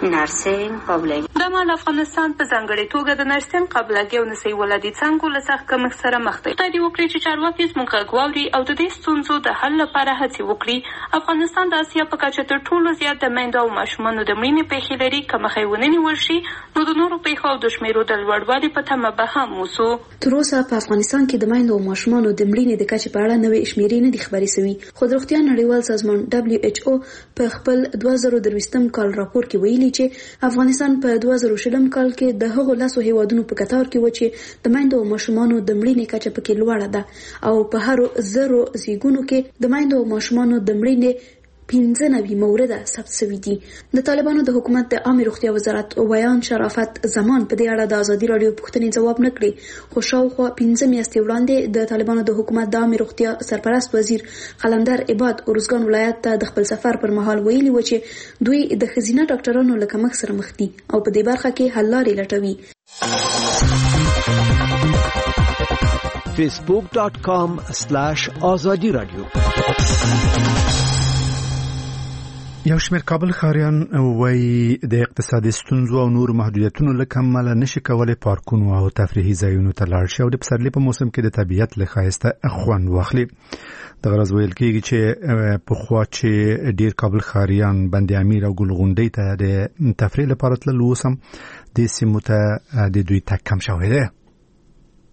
نرسینګ قابلګۍ د مال افغانستان په ځانګړي توګه د نرسینګ قابلګۍ او نسایي ولادي څانګو له سخت کمښت سره مخ دی. خدای دې وکړي چې چارواکي زموږ غږ واوري او د دې ستونزو د حل لپاره هڅې وکړي. افغانستان د اسیا په کچه تر ټولو زیات د میندو او ماشومانو د مړینې پیښې لري. که مخه یې ونه نیول شي نو د نورو پیښو او د شمیرو د لوړوالي په تمه به هم اوسو. تر اوسه په افغانستان کې د میندو او ماشومانو د مړینې د کچې په اړه نوې شمیرې نه دي خبرې شوي، خو د روغتیا نړیوال سازمان WHO په خپل 2023 کال راپور کې ویلي چې افغانستان په 2020 کال کې د هغو 10 هیوادونو په کتار کې و چې د میندو او ماشومانو د مړینې کچه پکې لوړه ده او په هر 1000 زیږونو کې د میندو او ماشومانو د مړینې 15 مورده ثبت شوي دي. د طالبانو د حکومت د عامه روغتیا وزارت ویان شرافت زمان په دې اړه د ازادي رادیو پوښتنې ځواب نه کړي، خو شاوخوا 15 میاشتې وړاندې د طالبانو د حکومت د عامه روغتیا سرپرست وزیر قلندر عباد ارزګان ولایت ته د خپل سفر پر مهال ویلي و چې دوی د ښځینه ډاکټرانو له کمښت سره مخ دي او په دې برخه کې حل لارې لټوي. facebook.com/azadi radio یو شمېر کابل ښاریان وایي د اقتصادي ستونزو او نور محدودیتونو له کماله نشي کولای پارکونو او تفریحي ځایونو ته لاړ شي او د پسرلي په موسم کې د طبیعت له ښایسته خوند واخلي. دغه ورځ ویل کېږي چې پخوا چې ډېر کابل ښاریان بند امیر او ګلغونډۍ ته د تفریح لپاره تلل، اوس هم دې سیمو ته د دوی تګ کم شوی دی.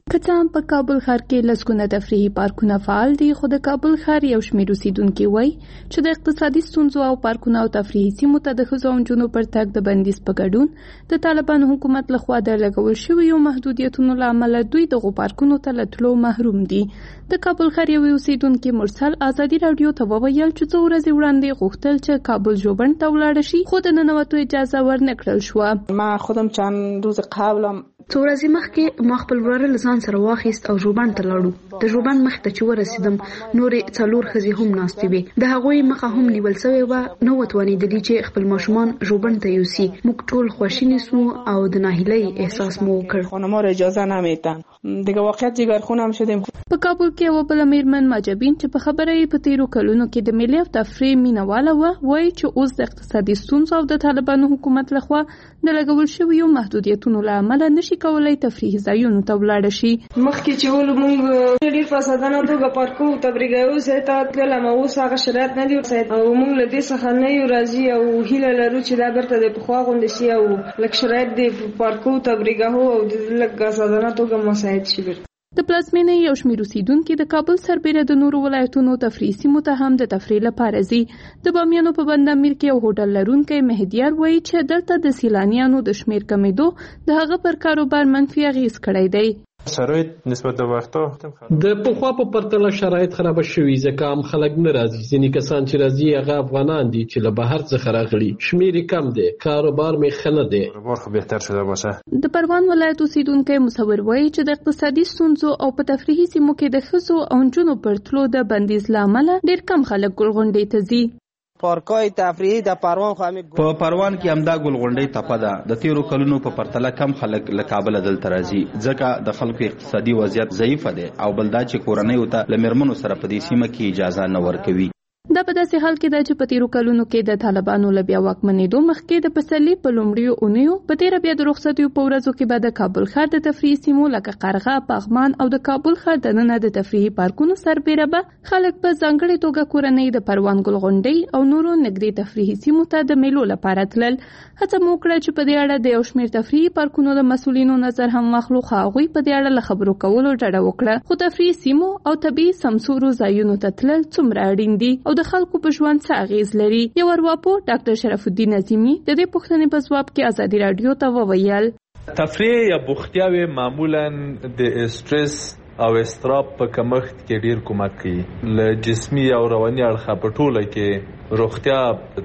کڅام په کابل ښار کې لسګونه تفریحي پارکونه فعال دي، خو د کابل ښار یو شمېر اوسیدونکي وایي چې د اقتصادي ستونزو او پارکونو او تفریحي سیمو ته د ښځو او نجونو پر تګ د بندیز په ګډون د طالبانو حکومت لخوا د لګول شویو محدودیتونو له امله دوی دغو پارکونو ته له تلو محروم دي. د کابل ښار یو اوسیدونکي مرسل ازادي راډیو ته وویل چې څو ورځې وړاندې غوښتل چې کابل ژوبڼ ته ولاړ شي، خو د ننوتو اجازه ورنکړل شوه. ما خودم چند روز قبل څو ورځې مخکې ما خپل وراره له ځان سره واخیست او ژوبڼ ته لاړو. د ژوبڼ مخ ته چې ورسېدم نورې 4 ښځې هم ناستې وې. د هغوی مخه هم نیول سوې وه. نه وتوانېدلي چې خپل ماشومان ژوبڼ ته یوسي. موږ ټول خواشیني سو او د ناهیلۍ احساس مو وکړ. خانم‌ها را اجازه نمیدن. دیگه واقعیت جگرخون هم شدیم. په کابل کې یوه بله میرمن ماجبین چې په خبره یې په تیرو کلونو کې د ملي او تفریح مینهواله وه، وایي چې اوس د اقتصادي ستونزو او د طالبانو حکومت لخوا د لګول شویو محدودیتونو له امله نشي کولی تفریحي ځایونو ته ولاړ شي. مخکې چې ولو موږ ډېر فسادانه توګه پارکو تبریګایو ځای ته تللم، اوس هغه شرایط نه دي او موږ له دې څخه نه یو راضي او هیله لرو چې دا بیرته د پخوا غوندې شي او لږ شرایط د پارکو تبریګاهو او د لږ فسادانه توګه مساعد شي. د پلازمینې یو شمېر اوسیدونکي د کابل سربیره د نورو ولایتونو تفریحي سیمو ته هم د تفریح لپاره ځي. د بامیانو په بند امیر کې یو هوټل لرونکی مهدیار وایي چې دلته د سیلانیانو د شمېر کمیدو د هغه پر کاروبار منفي اغېز کړی دی. شرایط نسبت د وختو د پخوا په پرتله شرایط خراب شوي، ځکه عام خلک نه راځي. ځینې کسان چې راځي هغه افغانان دي چې له بهر څخه راغلي. شمیر کم دی، کاروبار مې ښه نه دی. کاروبار خو بهتر شوی باشه. د پروان ولایت اوسیدونکی مصور وایي چې د اقتصادي ستونزو او په تفریحي سیمو کې د ښځو او نجونو پر تلو د بندیز له امله ډېر کم خلک ګلغونډۍ ته ځي. پارکای تفریحي د پروان خو په پروان کې همدا ګلغونډۍ تپه ده. د تیرو کلونو په پرتله کم خلک له کابل دلته راځي، ځکه د خلکو اقتصادي وضعیت ضعیفه دی او بل دا چې کورنۍ ته له میرمنو سره په دې سیمه کې اجازه نه ورکوي. دا په داسې حال کې ده چې په تیرو کلونو کې د طالبانو له بیا واکمنېدو مخکې د پسرلي په لومړیو اونیو په تیره بیا د رخصتیو په ورځو کې به د کابل ښار د تفریحي سیمو لکه قرغه، پغمان او د کابل ښار دننه د تفریحي پارکونو سربیره به خلک په ځانګړې توګه کورنۍ د پروان ګلغونډۍ او نورو نږدې تفریحي سیمو ته د میلو لپاره تلل. هڅه مو وکړه چې په دې اړه د یو شمېر تفریحي پارکونو د مسؤلینو نظر هم واخلو، خو هغوی په دې اړه له خبرو کولو ډډه وکړه. خو تفریحي سیمو او طبیعي سمسورو ځایونو ته تلل څومره اړین دي او د خلکو په ژوند څه اغیز لري؟ یو ارواپوه ډاکټر شرف الدین عظیمی د دې پوښتنې په ځواب کې ازادي راډیو ته وویل تفریح یا بوختیاوي معمولا د استرس او استراب په کمښت کې ډیر کومک کوي. له جسمي او رواني اړخه په ټوله کې روغتیا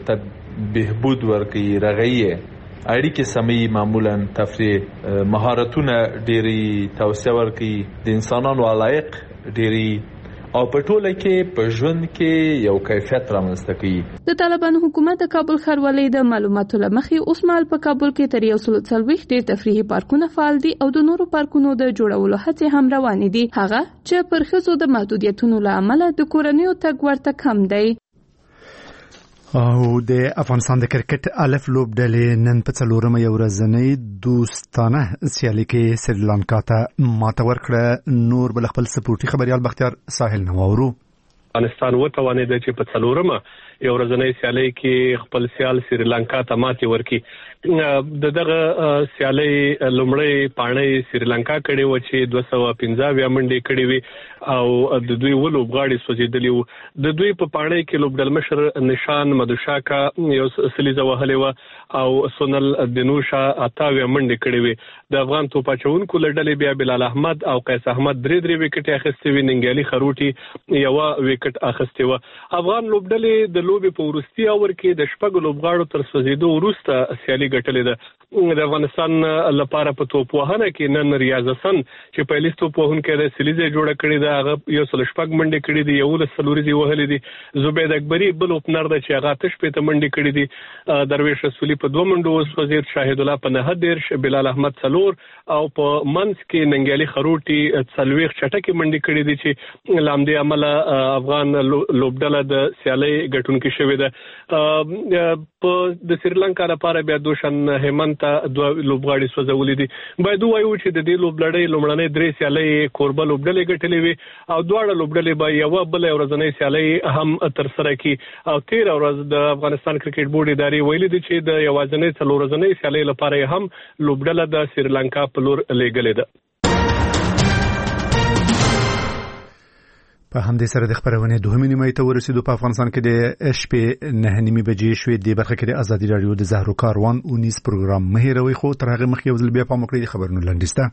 ته بهبود ورکوي، رغوي اړیکې سمي، معمولا تفریح مهارتونه ډیری توسعه ورکوي، د انسانانو علایق ډیری او په ټوله کې په ژوند کې یو کیفیت رامنځته کوي. د طالبانو حکومت د کابل ښاروالۍ د معلوماتو له مخې اوس مهال په کابل کې تر 140 ډېر تفریحي پارکونه فعال دي او د نورو پارکونو د جوړولو هڅې هم روانې دي، هغه چې پر ښځو د محدودیتونو له امله د کورنیو تګ ورته کم دی. او د افغانستان د کرکټ الف لوبډلې نن په څلورمه یو ورځنۍ دوستانه سیالي کې سریلانکا ته ماته ورکړه. نور بل خپل سپورټي خبريال بختیار ساحل نواورو. افغانستان وتوانید چې په څلورمه یو ورځنۍ سیالي کې خپل سیال سریلانکا ته ماته ورکړي. دغه سیالي لومړی پاڼۍ سریلانکا کړي و چې 215 منډې کړي وي او د دوی ولوبغاړي سوځېدلي وو. د دوی په پاڼۍ کې لوبډل مشر نشان مدوشاکا یو سلیزه وهلې وه او سونل دنوشا 28 منډې کړي وي. د افغان توپاچونکو له ډلې بیا بلال احمد او قیس احمد درې وکټې اخیستې وي. ننګیالي خروټي یو وکټ اخیستې وه. افغان لوبډلې د لوبې په وروستي اور کې د شپږ لوبغاړو تر سوځېدو وروسته سیالي ګټلې ده. د افغانستان لپاره په توپوهنه کې نن ریاض حسن چې پهلیز توپوهونکی د سلیزه جوړه کړې ده، هغه یو سل شپږ منډې کړې دي، 11 څلوريزې وهلې دي. زبید اکبري بل اوپنر ده چې هغه 8 منډې کړې دي. درویش رسولي په 2 منډو وزیر شاهد الله په 9 بلال احمد 4 او په منځ کې ننګیالي خروټي 40 چټکې منډې کړې دي چې لامدې عمله افغان لوبډله د سیالي ګټونکې شوې ده. په د سریلانکا لپاره بیا دوشن هیمنت دوه لوبغاړي سوځولې دي. باید وایو چې د دې لوبلړۍ لومړنۍ 3 سیالۍ کوربه لوبډلې ګټلې وي او دواړه لوبډلې به یو بل ورځنۍ سیالۍ هم تر سره کړي. او 13 ورځ د افغانستان کرکټ بورډ ادارې ویلي دي چې د یوازینۍ 4 ورځنۍ سیالۍ لپاره هم لوبډله د سریلانکا په لور لېږلې ده. په همدې سره د خبرونې دوهمې نیمه ته ورسېدو. په افغانستان کې د شپې 9:30 بجې شوې. د برخه کې د ازادي رادیو د زهرو کاروان 19 پروګرام مهیروي خو تر هغه مخکې یو ځل بیا پام وکړئ د خبرونو لنډیسته.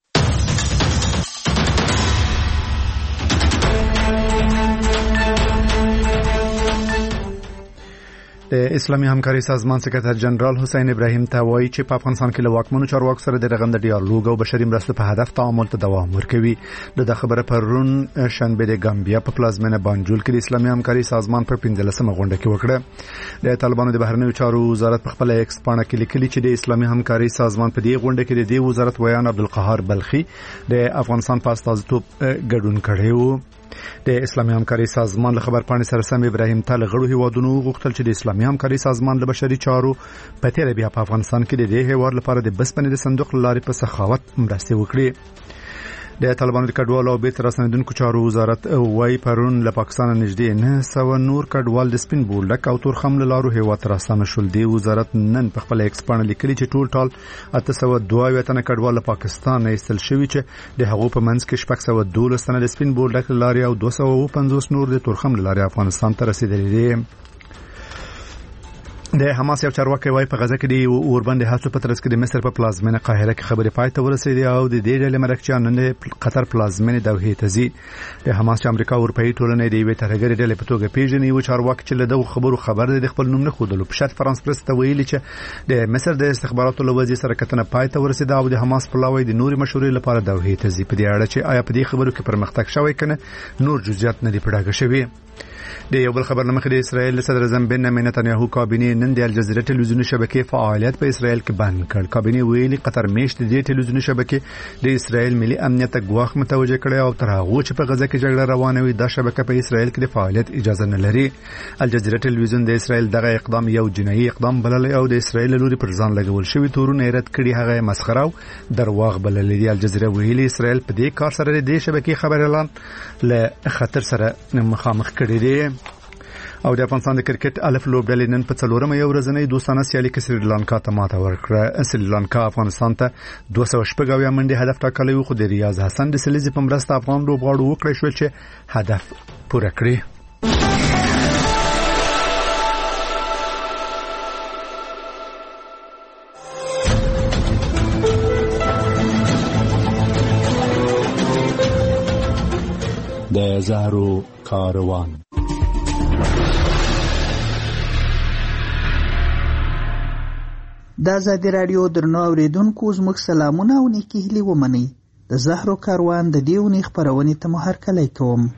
د اسلامي همکاري سازمان سکرټر جنرال حسین ابراهیم ته وایي چې په افغانستان کې له واکمنو چارواکو سره د رغنده ډیالوګ او بشري مرستو په هدف تعامل ته دوام ورکوي. د خبره پرون شنبه د ګامبیا په پلازمینه بانجول کې د اسلامي همکاري سازمان په 15مه غونډه کې وکړه. د طالبانو د بهرنیو چارو وزارت په خپل ایکس پاڼه کې لیکلي چې د اسلامي همکاري سازمان په دې غونډه کې د دې وزارت ویان عبدالقهار بلخي د افغانستان په استازیتوب ګډون کړی و. د اسلامي همکاري سازمان له خبر پاڼې سره سم ابراهیم تعالی غړو هیوادونو غوښتل چې د اسلامي همکاري سازمان له بشري چارو په تیر بیا په افغانستان کې د دې هیواد لپاره د بسپنې د صندوق لارې په سخاوت مرستې وکړي. د طالبانو د کډوالو او بیت راسنیدونکو چارو وزارت وايي پرون له پاکستان نږدې 900 نور کډوال د سپین بولډک او تورخم لارو هیواد راستانه شول. دی وزارت نن په خپل ایکس پاڼه لیکلي چې ټول ټال 802 تنه کډوال له پاکستان ایستل شوی چې د هغو په منځ کې 612 تنه د سپین بولډک لارې او 250 نور د تورخم لارې افغانستان ته رسیدلي دي. د حماس یو چارواکي وايي په غزه کې د اوربند هڅو په ترڅ کې د مصر په پلازمینه قاهره کې خبرې پای ته ورسېدې او د دې ډلې مرکچیان نن قطر پلازمینه دوحې ته ځي. د حماس امریکا او اروپאי ټولنې د یوې ترهګرې ډلې په توګه پیژني. یو چارواکي چې له دغه خبرو خبر دی د خپل نوم نه ښودلو په شرط فرانس پریس ته ویلي چې د مصر د استخباراتو له وزیر سره کتنه پای ته ورسېده او د حماس پلاوی د نوري مشورې لپاره دوحې ته ځي. په دې اړه چې آیا په دې خبرو کې پرمختګ شوی کنه نور جزئیات نه دي پړاګه شوی. د یو بل خبر لمخې د اسرائیل صدر اعظم بنیامین نتنیاهو کابینه نن د الجزیره ټلویزیوني شبکې فعالیت په اسرائیل کې بند کړ. کابینه ویلي قطر میشت د ټلویزیوني شبکې د اسرائیل ملي امنیت ته ګواښ متوجه کړي او تر هغه چې په غزه کې جګړه روانه وي دا شبکه په اسرائیل کې د فعالیت اجازه نه لري. الجزیره ټلویزیون د اسرائیل دغه اقدام یو جنایي اقدام بللی او د اسرائیل لوري پر ځان لګول شوی تورونه رد کړي هغه مسخره او درواغ بللی دي. الجزیره ویلي اسرائیل په دې کار سره د شبکې خبر اعلان له خطر سره مخامخ کړي دي. او د افغانستان د کرکټ الف لوبډلې نن په 4مه یو ورځنۍ دوستانه سیالي کې سریلانکا ته ماته ورکړه. سریلانکا افغانستان ته 216 منډي هدف ټاکلی و خو د ریاض حسن د سلیزي په مرسته افغان لوبغاړو وکړی شو چې هدف پوره کړي. د زهرو کاروان د ازادي رادیو درنو اوریدونکو زموږ سلامونه او نیکی هیلې ومنئ. د زهرو کاروان د دې اونۍ خپرونې ته مو هرکلی کوم.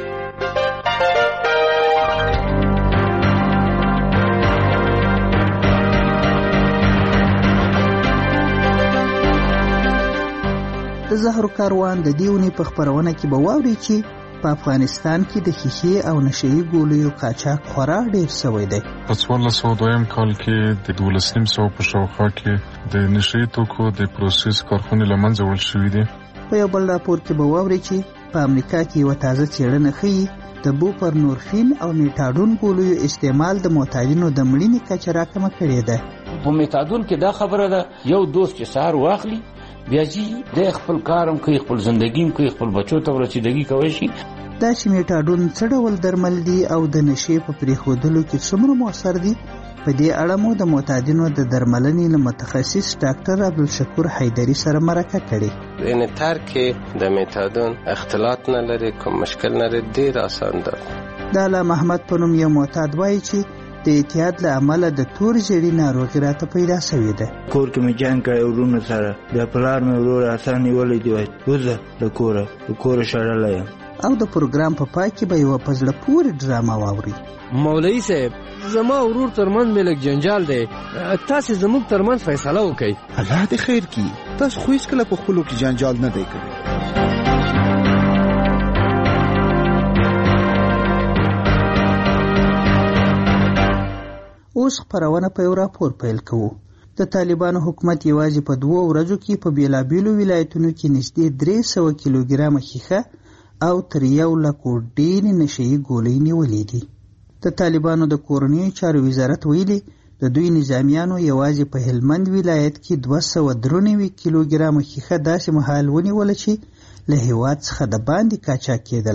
د زهرو کاروان د دې اونۍ په خپرونه کې به واورئ چې په افغانستان کې د ښیښې او نشهیي ګولیو قاچاق خورا ډیر شوی دی. په 1402 کال کې د 1200 په شاوخوا کې د نشهیي توکو د پروسس کارخونې له منځه وړل شوي دي. په یو بل راپور کې به واورئ چې په امریکا کې یوه تازه څېړنه ښیي د بوپرنورفین او میټاډون ګولیو استعمال د معتادینو د مړینې کچه راکمه کړې ده. په میټاډون کې دا خبره ده یو دوست چې سهار واخلي بیا ځي د خپل کارم کوي خپل زندګیم کوي خپل بچو ته ورسیدګي کوي شي. دا چې میټاډون څه ډول درمل دي او د نشې په پرېښودلو کې څومره مؤثر دي په دې اړه مو د معتادینو د درملنې له متخصص ډاکټر عبدالشکور حیدري سره مرکه کړې. انتر کې د میټاډون اختلاط نه لري کوم مشکل نه لري ډېر آسان ده. د علامه احمد په نوم یو معتاد وایي چې د اعتیاد له امله د تور ژیړي ناروغي راته پیدا شوې ده. کور کې مې جنګ کړی ورونو سره د پلار مې ورور اسان نیولی دی وځه د کوره شړلی یم. او د پروګرام په پای کې به یوه په زړه پورې ډرامه واوري. مولوي صاحب زما ورور ترمنځ مې لږ جنجال دی تاسې زموږ ترمنځ فیصله وکړئ. الله دې خیر کړي تاسو خو هېڅکله په خپلو کې جنجال نه دی کړی. اوس خپرونه په یو راپور پیل کوو. د طالبانو حکومت یوازې په 2 ورځو کې په بیلابیلو ولایتونو کې نږدې 300 کیلوګرامه ښیښه او تر 1 لک ډېرې نشهیي ګولۍ نیولې دي. د طالبانو د کورنیو چارو وزارت ویلي د دوی نظامیانو یوازې په هلمند ولایت کې 293 کیلوګرامه ښیښه داسې مهال ونیوله چې له هېواد څخه د باندې قاچاق کېدله.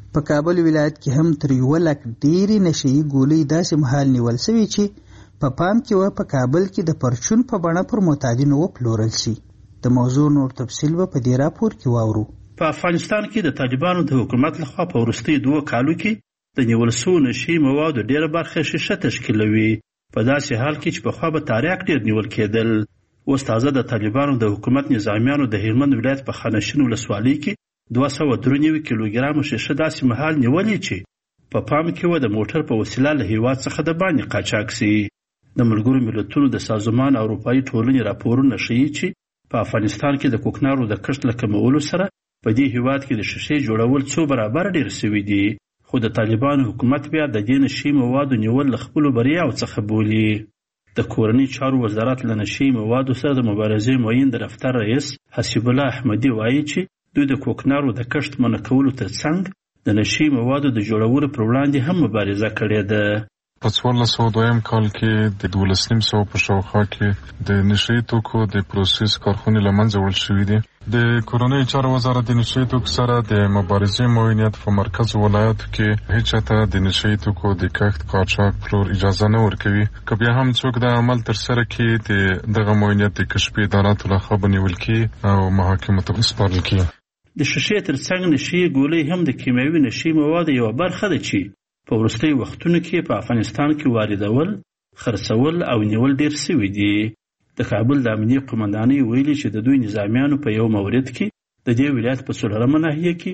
په کابل ولایت کې هم تر 1 لک ډېرې نشهیي ګولۍ داسې مهال نیول شوې چې په پام کې و په کابل کې د پرچون په بڼه پر معتادینو وپلورل شي. د موضوع نور تفصیل به په دې راپور کې واورو. په افغانستان کې د طالبانو د حکومت لخوا په وروستیو 2 کالو کې د نیول شوو نشهیي موادو ډېره برخه شیشه تشکیلوي، په داسې حال کې چې پخوا به تاریاک ډېر نیول کېدل. اوس تازه د طالبانو د حکومت نظامیانو د هلمند ولایت په خانشین ولسوالۍ کې 293 کیلوګرام شیشه داسې مهال نیولې چې په پام کې و د موټر په وسیله له هیواد څخه د باندې قاچاق سي. د ملګرو ملتونو د سازمان اروپایي ټولنې راپورونه ښیي چې په افغانستان کې د کوکنارو د کښت له کمولو سره په دې هیواد کې د شیشې جوړول 2 برابر ډېر شوي دي، خو د طالبانو حکومت بیا د دې نشهیي موادو نیول له خپلو بریاو څخه بولي. د کورنۍ چارو وزارت له نشهیي موادو سره د مبارزې معین د دفتر رئیس حسیب الله احمدي وایي چې دوی د کوکنارو د کښت منع کولو ترڅنګ د نشهیي موادو د جوړولو پر وړاندې هم مبارزه کړې ده. په 1402 کال کې د 1200 په شاوخوا کې د نشهیي توکو د پروسس کارخونې له منځه وړل شوي دي. د کورنۍ چارو وزارت د نشهیي توکو سره د مبارزې معاونیت په مرکز ولایتو کې هیڅ چاته د نشهیي توکو د کښت قاچاق پلور اجازه نه ورکوي. که بیا هم څوک د عمل ترسره کړي د دغه معاونیت د کشفي اداراتو لخوا به نیول کړي او محاکمو ته سپارل کړي. د شیشې ترڅنګ نشهیي ګولۍ هم د کیمیاوي نشهیي موادو یوه برخه ده چې په وروستیو وختونو کې په افغانستان کې واردول، خرڅول او نیول ډېر سوي دي. د کابل د امنیې قمندانۍ ویلي چې د دوی نظامیانو په یو مورد کې د دې ولایت په 14مه ناحیه کې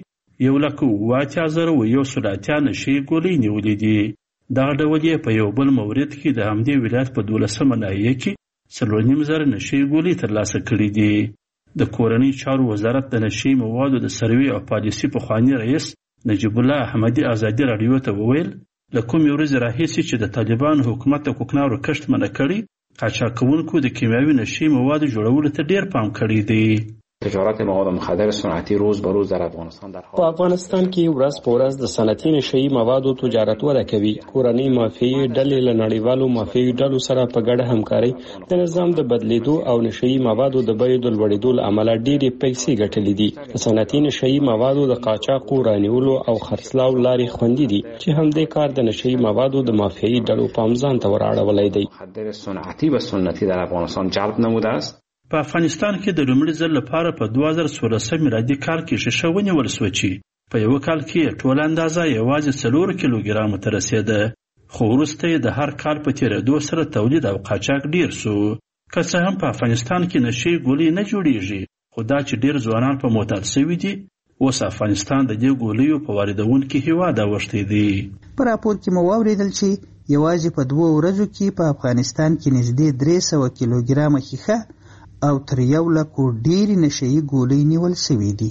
1,78,180 نشهیي ګولۍ نیولې دي. دغه ډول یې په یو بل مورد کې د همدې ولایت په 12مه ناحیه کې 4.5 نشهیي ګولۍ ترلاسه کړي دي. د کورنۍ چارو وزارت د نشهیي موادو د سروې او پالیسي پخواني رئیس نجیب الله احمدي ازادي راډیو ته وویل له کومې ورځې راهیسې چې د طالبانو حکومت د کوکنارو کښت منع کړی، قاچاق کوونکو د کیمیاوي نشهیي موادو جوړولو ته ډېر پام کړی دی. تجارت مواد مخدر صنعتی روز به روز در افغانستان در حال. په افغانستان کې ورځ په ورځ د صنعتي نشهیي موادو تجارت وده کوي. کورنۍ مافیایي ډلې له نړیوالو مافیایي ډلو سره په ګډه همکاري د نظام د بدلیدو او نشهیي موادو د بیو د لوړېدو له امله ډېرې پیسې ګټلې دي. د صنعتي نشهیي موادو د قاچاقو رانیولو او خرڅلاو لارې خوندي دي چې همدې کار د نشهیي موادو د مافیایي ډلو پام ځان ته وراړولی دی. مخدر صنعتی و سنتی در افغانستان جلب نموده است. په افغانستان کې د لومړي ځل لپاره په 2016 میلادي کال کې شیشه ونیول شوه چې په یو کال کې ټوله اندازه یوازې 4 کیلوګرامو ته رسېده، خو وروسته یې د هر کال په تېرېدو سره تولید او قاچاق ډېر سو. که څه هم په افغانستان کې نشهیي ګولۍ نه جوړېږي، خو دا چې ډېر ځوانان په معتاد شوي دي، اوس افغانستان د دې ګولیو په واردونکي هېواد اوښتی دی. په راپور کې مو واورېدل چې یوازې په 2 ورځو کې په افغانستان کې نږدې 300 کیلوګرامه ښیښه او تر 1 لک ډېرې نشهیي ګولۍ نیول شوي دي.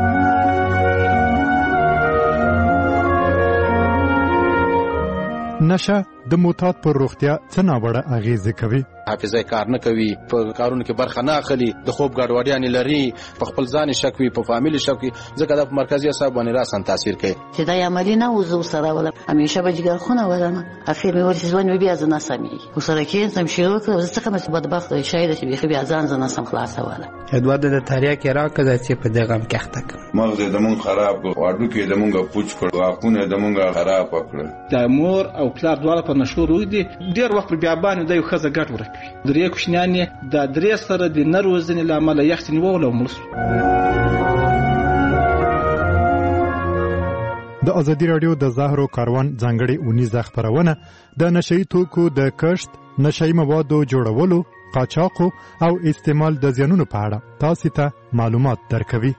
نشه د معتاد پر روغتیا څه ناوړه اغیزه کوي؟ حافظه کار نه کوي، په کارونو کې برخه نه اخلي، د خوب ګډوډیانې لري، په خپل ځان شک وي، په فامیل شک وي، ځکه دا په مرکزي اعصاب باندې راسن تاثیر کوي. چې دا عملی نه وزو سره ولا همیشه به جګر خونه ولنه اخر مې ورته ځوان بیا ځنه سمي وسره کې سم شروع کړو ځکه مې بدبخت شاید چې بیا ځان سم خلاصه ولا ادوار د تاریخ راکړه چې په دغه هم کېخته مغز د مونږ خراب واړو کې د مونږ پوچ کړو واقونه د مونږ خراب کړو. د مور او پلار دواړه په نشو روي دي، ډیر وخت بیا باندې د یو خزه ګټ ورکوي. درې کوشنیانې د درې سره د نروزنې لامل یختنی وول او مرسو. د ازادي رادیو د زهرو کاروان ځانګړي اونیزه خبرونه د نشهیي توکو د کښت، نشهیي موادو جوړولو، قاچاقو او استعمال د زیانونو په اړه تاسو ته معلومات درکوي.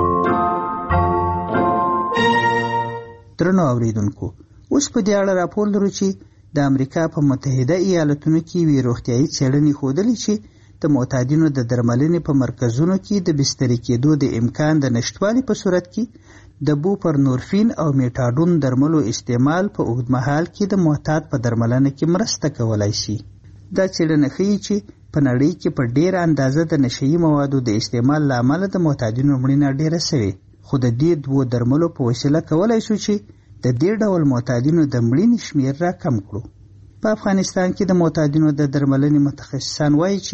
درنو اوریدونکو، اوس په دې اړه راپور لرو چې د امریکا په متحده ایالاتونو کې وی روغتیايي څېړنې ښودلې چې د معتادینو د درملنې په مرکزونو کې د بستري کېدو د امکان د نشټوالي په صورت کې د بوپرنورفین او میټاډون درملو استعمال په اوږدمهال کې د معتاد په درملنه کې مرسته کولای شي. دا څېړنه ښیي چې په نړۍ کې په ډېره اندازه د نشهیي موادو د استعمال له امله د معتادینو مړینه ډېره سوې، خو د دې 2 درملو په وسیله کولای شو چې د دې ډول معتادینو د مړینې شمېر را کم کړو. په افغانستان کې د معتادینو د درملنې متخصصان وایي چې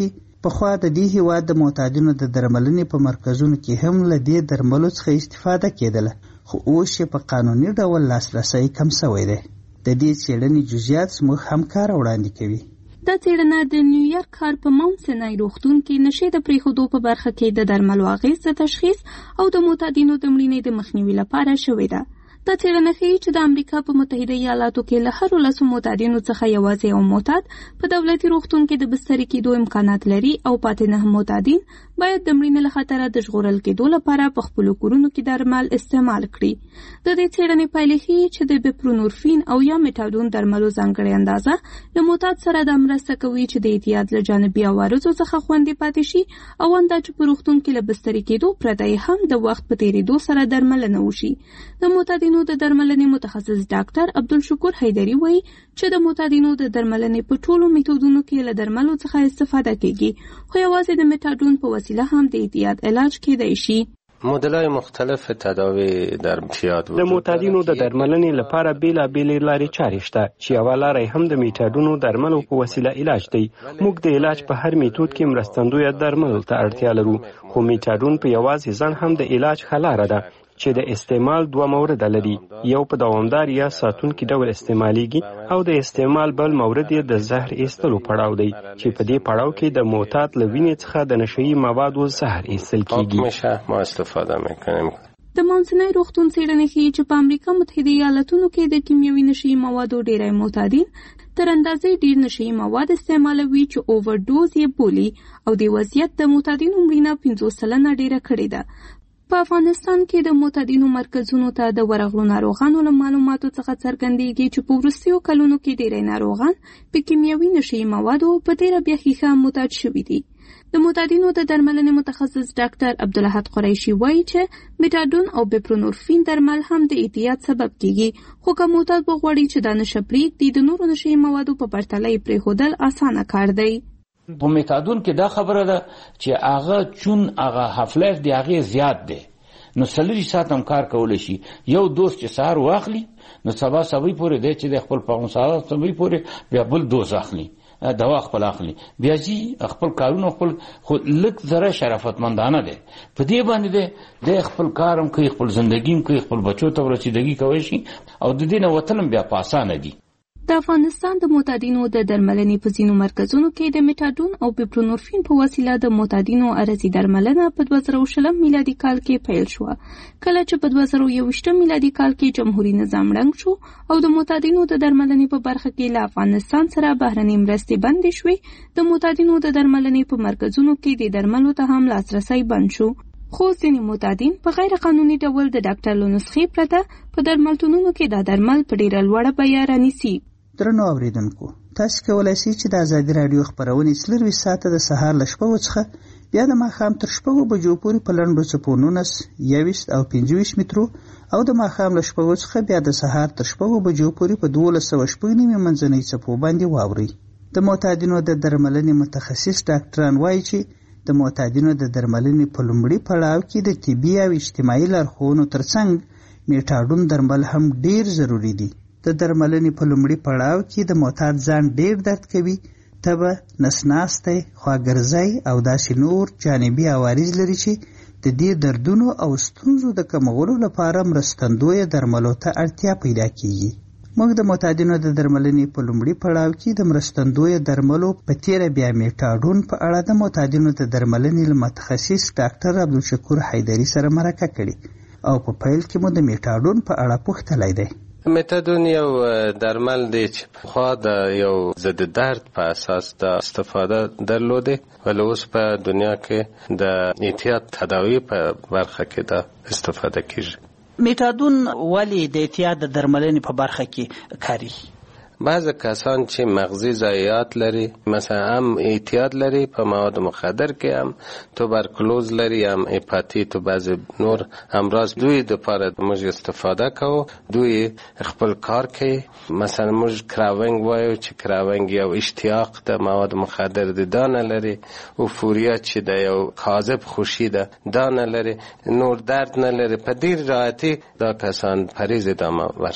پخوا د دې هیواد د معتادینو د درملنې په مرکزونو کې هم له دې درملو څخه استفاده کېدله، خو اوس یې په قانوني ډول لاسرسی کم شوی دی. د دې څېړنې جزئیات زموږ همکار وړاندې کوي. دا څېړنه د نیویارک ښار په ماونټ سینای روغتون کې نشې د پرېښودو په برخه کې د درملو اغېز د تشخیص او د معتادینو د مړینې د مخنیوي لپاره شوې ده. دا څېړنه ښیي چې د امریکا په متحده ایالاتو کې له هرو 10 معتادینو څخه یوازې یو معتاد په دولتي روغتون کې د بسترې کېدو امکانات لري او پاتې 9 معتادین باید د مړینې له خطره د ژغورل کېدو لپاره په خپلو کورونو کې درمل استعمال کړي. د دې څېړنې پایلې ښیي چې د بپرونورفین او یا میټاډون درملو ځانګړې اندازه له معتاد سره د مرسته کوي چې د اعتیاد له جانبي عوارضو څخه خوندي پاتې شي او اندا چې په روغتون کې له بسترې کېدو پرته هم د وخت په تېرېدو سره درملنه وشي. د معتادینو د درملنې متخصص ډاکټر عبدالشکور حیدري وایي چې د معتادینو د درملنې په ټولو میتودونو کې له درملو څخه استفاده کېږي، خو یوازې د میټاډون په وسیله هم د اعتیاد علاج کېدای شي. مدل‌های مختلف تداوی در اعتیاد د معتادینو د درملنې لپاره بیلابېلې لارې چارې شته چې یوه لاره هم د میټاډونو درملو په وسیله علاج دی. موږ د علاج په هر میتود کې مرستندویه درملو ته اړتیا لرو، خو میټاډون په یوازې ځان هم د علاج ښه لاره ده چې د استعمال 2 مورده لري. یو په دوامدار یا ساتونکي ډول استعمالیږي او د استعمال بل مورد یې د زهر ایستلو پړاو دی چې په دې پړاو کې د معتاد له وینې څخه د نشهیي موادو زهر ایستل کېږي. ما استفاده میکنیم. د ماونټ سینای روغتون څېړنې ښیي چې په امریکا متحده ایالاتونو کې د کیمیاوي نشهیي موادو ډېری معتادین تر اندازې ډېر نشهیي مواد استعمالوي چې اوورډوز یې بولي او د وضعیت د معتادینو مړینه 50% ډېره کړې ده. په افغانستان کې د معتادینو مرکزونو ته د ورغلو ناروغانو له معلوماتو څخه څرګندېږي چې په وروستیو کلونو کې ډېری ناروغان په کیمیاوي نشهیي موادو په تېره بیا ښیښه معتاد شوي دي. د معتادینو د درملنې متخصص ډاکټر عبدالاحد قریشي وایي چې میټاډون او بپرونورفین درمل هم د اعتیاد سبب کېږي، خو که معتاد وغواړي چې دا نشه پرېږدي د نورو نشهیي موادو په پرتله یې پرېښودل اسانه کار دی. په میټاډون کې دا خبره ده چې هغه چون هغه هافلایف دی هغه زیات دی، نو 4 ساعت هم کار کولی شي. یو دوست چې سهار واخلي نو سبا سبا پورې دی چې د خپل پغونساله سبا پورې بیا بل دوز اخلي، دوا خپل اخلي، بیا جی خپل کارونه خپل خو لک زره شرافتمندانه دی. په دې باندې د خپل کارم کوي، خپل زندگیم کوي، خپل بچو ته رسیدګي کوي شي او د دې نه وطن بیا په اسانه دي. د افغانستان د معتادینو د درملنې په ځینو مرکزونو کې د میټاډون او بپرونورفین په وسیله د معتادینو عرضي درملنه په 2020 میلادي کال کې پیل شوه. کله چې په 2021 میلادي کال کې جمهوریت نظام ړنګ شو او د معتادینو د درملنې په برخه کې له افغانستان سره بهرنۍ مرستې بندې شوې، د معتادینو د درملنې په مرکزونو کې د درملو ته هم لاسرسی بند شو. خو ځینې معتادین په غیر قانوني ډول د ډاکټر له نسخې پرته په درملتونونو کې دا درمل په ډېره لوړه بیه رانیسي. درنو اوریدونکو، تاسو کولی شئ چې د ازادي راډیو خپرونې 24 ساعته د سهار له 6 څخه بیا د ماښام تر 6 بجو پورې په لنډو څپو 19, 21 او 25 مترو او د ماښام له 6 څخه بیا د سهار تر 6 بجو پورې په 1290 منځنۍ څپو باندې واورئ. د معتادینو د درملنې متخصص ډاکټران وایي چې د معتادینو د درملنې په لومړي پړاو کې د طبي او اجتماعي لارښوونو ترڅنګ میټاډون درمل هم ډیر ضروری دي. د درملنې په لومړي پړاو کې د معتاد ځان ډیر درد کوي، تبه، نسناستی، خواګرځی او داسې نور جانبي عوارض لري چې د دې دردونو او ستونزو د کمولو لپاره مرستندویه درملو ته اړتیا پیدا کیږي. موږ د معتادینو د درملنې په لومړي پړاو کې د مرستندویه درملو په تېره بیا میټاډون په اړه د معتادینو د درملنې له متخصص ډاکټر عبدالشکور حیدري سره مرکه کړې او په پیل کې مو د میټاډون په اړه پوښتلی دی. میتادون یو درمل دی چې خوا د یو ضد درد په اساس د استفاده درلوده، ولی اوس په دنیا کې د اعتیاد تداوی په برخه کې د استفاده کیږي. میټاډون ولی د اعتیاد درملنې په برخه کې کاری؟ بعض کسان چې مغزی ضایعات لري، مثلا هم اعتیاد لري په مواد مخدر کې، هم توبرکلوز لري، هم هپاتیت و بعض نور امراض، دوی دپاره موږ استفاده کوو، دوی خپل کار کوي. مثلا موږ کراونګ وایو چې کراونګ یو اشتیاق د مواد مخدر دی، دا نه لري. اوفوریا چې د یو کاذب خوشي ده، دا نه لري. نور درد نه لري. په ډیر راحتي دا کسان پریز ادامه ورکوي.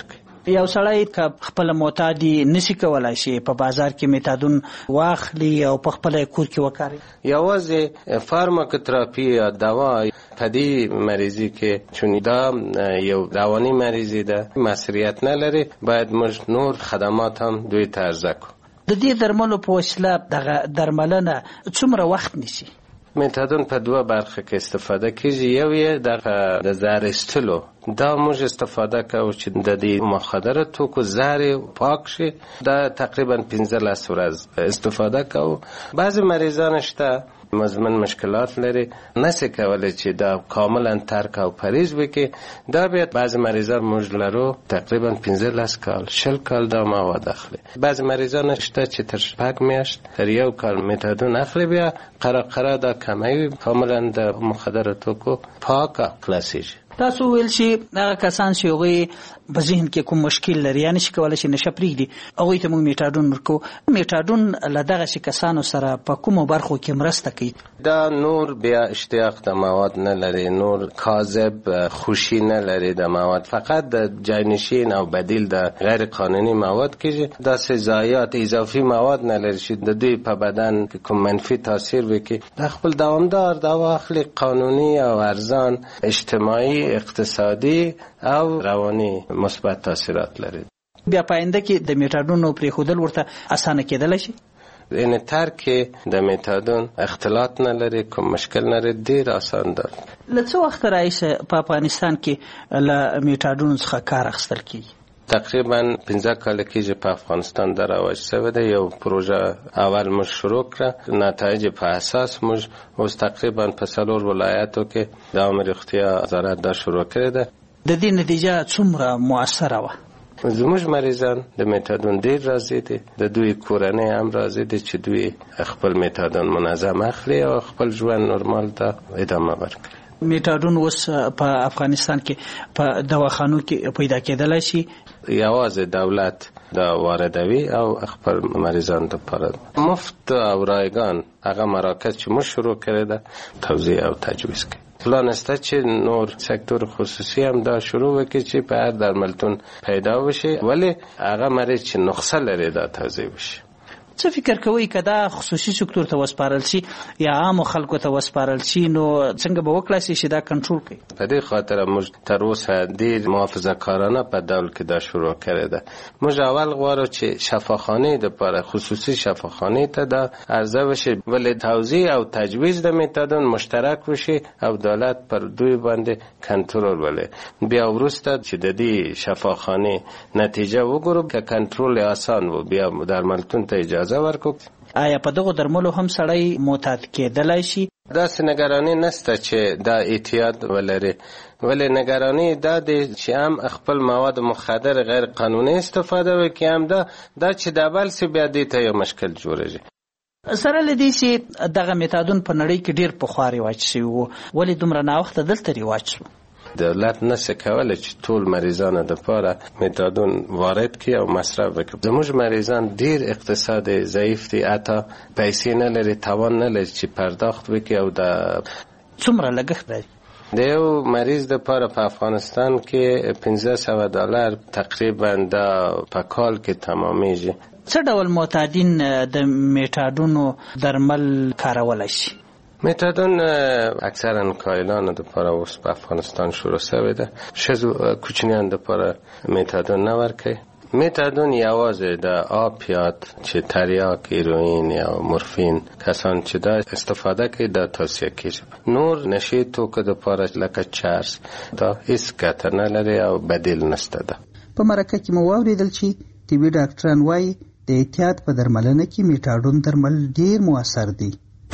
یو سړی که خپل معتادي نشي کولای شي په بازار کې میتادون واخلي او په خپل کور کې وکاري. یوازې فارماکوتراپي یا دوا په دې مریضي کې چون دا یو رواني مریضي ده مسؤلیت نه لري، باید موږ نور خدمات هم دوی ته عرضه کړو. د دې درملو په وسیله دغه درملنه څومره وخت نیسي؟ میتادون په دوه برخه کې استفاده کیږي. یو یې د زهر ایستلو، دا موږ استفاده کوو چې د دې مخدره توکو زهر پاک شي. دا تقریبا 15 ورځ استفاده کوو. بعضی مریضان شته مزمن مشکلات لري، نشي کولای چې دا کاملا ترک او پریز وکړي. دا بیا بعضی مریضان موږ لرو تقریبا 15 کال 60 کال دا مواد اخلي. بعضی مریضان شته چې تر 6 میاشت تر 1 کال میتادون اخلي، بیا قره دا کموي، کاملا د مخدره توکو پاک خلاصيږي. تاسو ویل چې هغه کسان چې هغوی په ذهن کې کوم مشکل لري یا نشي کولی چې نشه پرېږدي، هغوی ته موږ میټادون ورکوو. میټادون له دغسې کسانو سره په کومو برخو کې مرسته کوي؟ دا نور بیا اشتیاق د مواد نه لري، نور کاذب خوشی نه لري د مواد، فقط د جانشین او بدیل د غیر قانوني مواد کېږي. داسې ضایعات اضافي مواد نه لري چې د دوی په بدن کوم منفي تاثیر وکړي. د خپل دوامدار دوا اخلي، قانوني او ارزان، اجتماعي، اقتصادي او رواني مثبت تاثیرات لري. بیا پاینده کې د میټادون پرېښودل ورته اسانه کېدلی شي؟ این ترک د میتادون اختلاط نه لري، کوم مشکل نه لري، ډیر آسان ده. له څه وخت راهیسې په افغانستان کې له میټادون څخه کار اخیستل کېږي؟ تقریبا 15 کال کېږي په افغانستان د رواج شوی ده. یو پروژه اول موږ شروع کړه، نتایج په اساس موږ اوس تقریبا په 4 ولایتو کې د عامه روغتیا وزارت دا شروع کړې ده. د دې نتیجه څومره مؤثره وه؟ زموږ مریضان د میتادون ډیر راضي دي، د دوی کورنۍ هم راضي دي چې دوی خپل میتادون منظم اخلي او خپل ژوند نورمال ته ادامه ورکړي. میټادون اوس په افغانستان کې په دواخانو کې پیدا کېدلی شي؟ یوازې دولت دا واردوي او خپل مریضان لپاره مفت او رایگان هغه مراکز چې موږ شروع کړی ده توزیع او تجویز کوي. پلان است چې نور سکتور خصوصی هم دا شروع وکړي چې په هر درملتون پیدا وشي، ولی هغه مریض چې نسخه لري دا توزیع وشي. څه فکر کوئ که دا خصوصي سکتور ته وسپارل شي یا عامو خلکو ته وسپارل شي نو څنګه به وکړای شي چې دا کنټرول کړي؟ په دې خاطر موږ تر اوسه ډېر محافظه‌کارانه په ډول کې دا شروع کړې ده. موږ اول غواړو چې شفاخانې دپاره خصوصي شفاخانې ته دا عرضه وشي، ولی توزیع او تجویز د میتادون مشترک وشي او دولت پر دوی باندې کنټرول ولري. بیا وروسته چې د دې شفاخانې نتیجه وګورو که کنټرول آسان و بیا درملتون ته اجازه ورکو. آیا په دغه درملو هم سړی معتاد کېدلی شي؟ داسې نگرانی نسته چې دا اعتیاد ولري، ولی نگرانی دا دی چې هم خپل مواد مخدر غیر قانوني استفاده وکړي، هم دا چې د بل څه بیا دې ته یو مشکل جوړېږي. سره له دې چې دغه میتادون په نړۍ کې ډېر پخوا رواج شوی و، ولې دومره ناوخته دلته رواج شو؟ دولت نشه کوله چې ټول مریضانو لپاره میتادون وارد کړي او مصرف وکړي. زموږ مریضان ډیر اقتصاد ضعیف دي، حتی پیسې نه لري، توان نه لري چې پرداخت وکړي. او دا څومره لګښت لري؟ د یو مریض لپاره په افغانستان کې $1500 تقریبا دا په کال کې تمامیږي. څه ډول معتادین د میتادونو درمل کارولای شي؟ میتادون اکثرا کایلان لپاره اوس په افغانستان شروع شوی ده. ښځو کوچنیان لپاره میتادون نه ورکوي. میتادون یوازې د آپیات چې تریاک، هیروئین یا مورفین کسان چې دا استفاده کوي دا توصیه کیږي. نور نشي توکو لپاره لکه چرس دا هیڅ ګټه نه لري او بدیل نشته ده. په مرکه کې مو واورېدل چې طبي ډاکټران وایي د احتیاط په درملنه کې میتادون درمل ډیر مؤثر دي.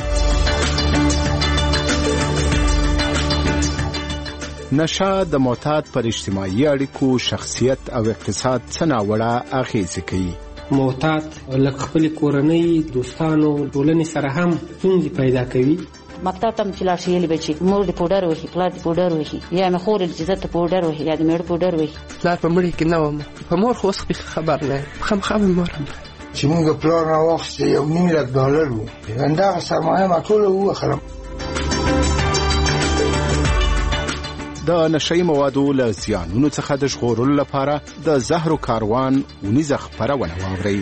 نشه د معتاد پر اجتماعي اړیکو، شخصیت او اقتصاد څه ناوړه اغیزې کوي. معتاد لکه خپل کورنۍ، دوستانو، ټولنې سره هم ستونزې پیدا کوي. مکتب ته چې لاړ شي یلی بچي مور دې پوډر وهي، پلار دې پوډر وهي، یا مې خور دې عزت پوډر وهي، یا دې مېړه پوډر وهي. پلار په مړي کې نه وم، په مور خو اوس خبر نه یم، خامخا مې مور هم چې موږ پلار راواخیسته $1,000,000 و، همدغه سرمایه ما ټوله ووخلم. د نشئی موادو له زیانونو څخه د ژغورلو لپاره د زهرو کاروان ونیزه خپرونه واورئ.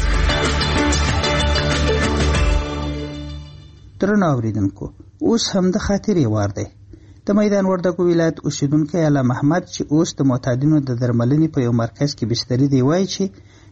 درنو اوریدونکو، اوس هم د خاطرې وار دی. د میدان وردګو ولایت اوسیدونکی علامه محمد چې اوس د معتادینو د درملنې په یو مرکز کې بستري دی وایي چې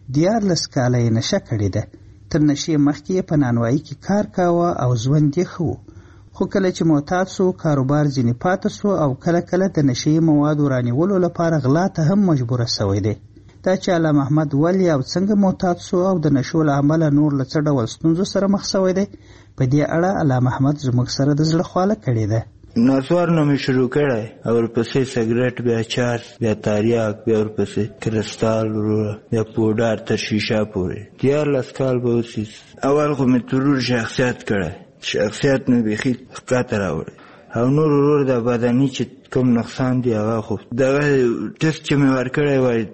14 کاله یې نشه کړې ده. تر نشې مخکې یې په نانوایي کې کار کاوه او ژوند یې ښه و، خو کله چې معتاد سو کاروبار ځینې پاته سو او کله کله د نشې موادو رانیولو لپاره غلا ته هم مجبوره سوی دی. دا چې علامه محمد ولې او څنګه معتاد سو او د نشو له امله نور له څه ډول ستونزو سره مخ سوی دی، په دې اړه علامه محمد زموږ سره د زړه خواله کړې ده. نسوار نه مې شروع کړی او ورپسې سګرټ، بیا چارج، بیا تاریاک، بیا ورپسې کرسټال، بیا پوډر تر شیشه پورې 14 کال به اوسي. اول خو مې ترور شخصیت کړی، شخصیت مې بیخي ښکته راوړی او نور ورور د بدني چې کوم نقصان دی هغه خو دغه ټسټ چې مې ورکړی وای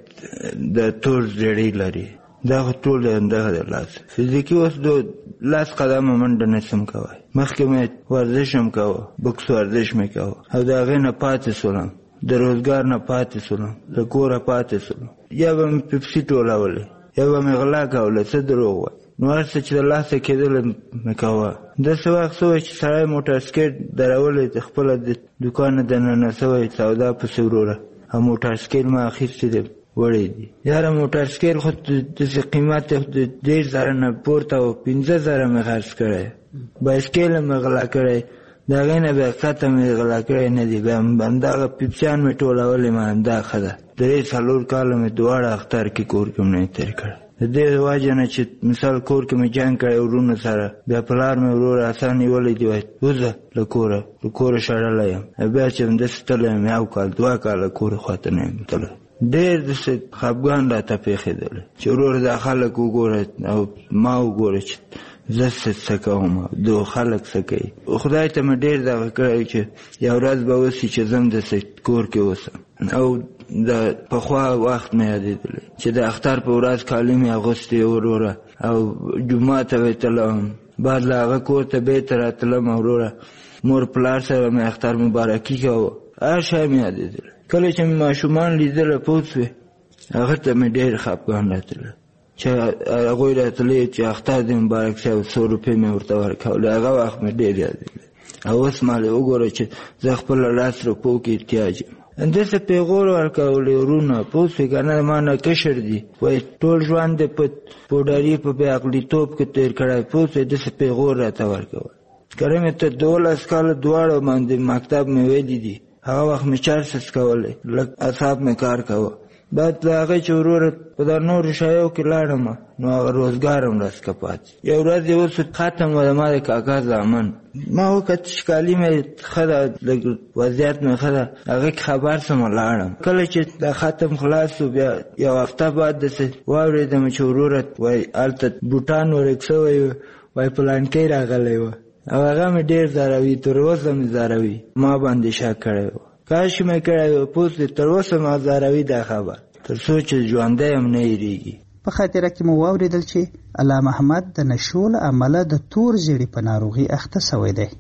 د تور زړی لري، دا خو ټول دغه د لاس فزیکي اوس د لاس قدمه منډه نسم کوی. مخکې مې ورزش هم کوه، بوکس ورزش مې کوه او د هغې نه پاتې سولم، د روزګار نه پاتې سولم، د کوره پاتې سولم. یا به مې پیپسي ټولولې، یا به مې غلا کوله، څه دروغ وای. نو هر څه چې د لاسه کېدله مې کوه. داسې وخت سوی چې سړی موټر سکیټ درولی د خپله د دوکانه دننه سوی سودا پسې وروره او موټر سکیټ ما اخیستی دی وړی دي. یاره موټر سکیټ خو داسې قیمت د 10,000 نه پورته و، 15,000 مې خرڅ کړی. بایسکل مې غلا کړی، د هغې نه بیا قطه مې غلا کړی نه دي. بیا همدغه پیپسیان مې ټولولې، ما همدا ښه ده. 3-4 کاله مې دواړه اختر کې کور کې مې تېر کړی. د دې وجه نه چې مثال کور کې مې جنګ کړی ورونو سره، بیا پلار مې ورور اسان نیولی دی وایي وځه له کوره شړلی یم. بیا چې همداسې تللی یم 1 کال 2 کاله کور خواته نه یم تللی. ډېر داسې خفګان راته پېښېدلی چې ورور دا خلک وګوره او ما وګوره چې زه څه کوم، دو خلک څه کوي. خدای ته مې ډېر دغه کړی چې یو ورځ به وسي چې زه هم داسې کور کې اوسم. او د پخوا وخت مې یادېدلی چې د اختر په ورځ کالي مې اغوستې وروره او جومات ته به تلم، بعد له هغه کور ته بېرته راتلم وروره مور پلار سره مې اختر مبارکي کوه. هر شی مې یادېدلی. کله چې مې ماشومان لیدله پوه سوې، هغه ته مې ډېر خفګان راتلی چې هغوی راتلی چې اختر دې مبارک شه او 100 روپۍ مې ورته ورکولې. هغه وخت مې ډېر یادېدلی. او اوس مالې وګوره چې زه خپله 10 روپو کې احتیاج یم. همداسې پیغور ورکولې ورونه پوه سوې که نه، ما نه کشر دي وایي ټول ژوند دې په پوډري په بې عقلیتوب کې تېر کړی، پوه سوې داسې پیغور راته ورکول. کله مې تر 12 کاله دواړه باندې مکتب مې ویلي دي. هغه وخت مې چارسس کولی، لږ اصاب مې کار کوه. بعد د هغې چې وروره په دا نورو شیو کې لاړم نو هغه روزګار هم راسکه پاتې. یو ورځ یې اوس ختم و د ما د کاکا زامن، ما وکتل چې کالي مې ښه ده، لږ وضعیت مې ښه ده، هغې کې خبر سم لاړم. کله چې دا ختم خلاص شو بیا یو هفته بعد داسې واورېدم چې وروره وایي هلته بوټان ورک سوی و، وایي پلانکۍ راغلی و او هغه مې ډېر ځاروي، تر اوسه مې ځاروي. ما باندې شک کړی و، کاش مې کړی و، پوه سوې تر اوسه ما ځاروي دا خبر، تر څو چې ژوندی هم نه هېرېږي. په خاطره کې مو واورېدل چې علامه محمد د نشو له امله د تور زیړي په ناروغي اخته سوی دی.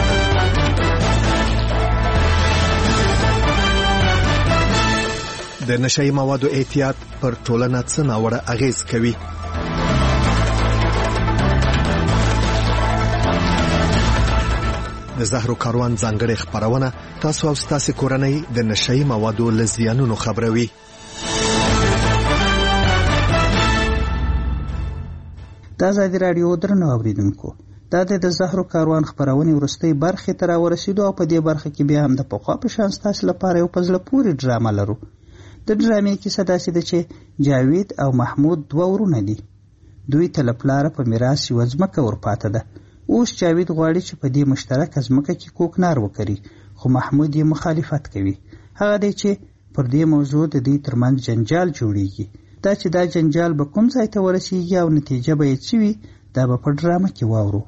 د نشهیي موادو احتیاط پر ټولنه څه ناوړه اغېز کوي؟ د زهرو کاروان ځانګړې خپرونه تاسو او ستاسو کورنۍ د نشهیي موادو له زیانونو خبروي. دا ازادي راډیو درنو اوریدونکو، دا د زهرو کاروان خپرونې وروستۍ برخې ته راورسېدو او په دې برخه کې بیا هم د پخوا په شان ستاسو لپاره یو په زړه پورې ډرامه لرو. د ډرامې کیسه داسې ده چې جاوید او محمود 2 ورونه دي. دوی ته له پلاره په میراث یوه ځمکه ورپاته ده. اوس جاوید غواړي چې په دې مشترکه ځمکه کې کوکنار وکړي، خو محمود یې مخالفت کوي. هغه دی چې پر دې موضوع د دوی ترمنځ جنجال جوړیږي. دا چې دا جنجال به کوم ځای ته ورسیږي او نتیجه به یې څه وي، دا به په ډرامه کې واورو.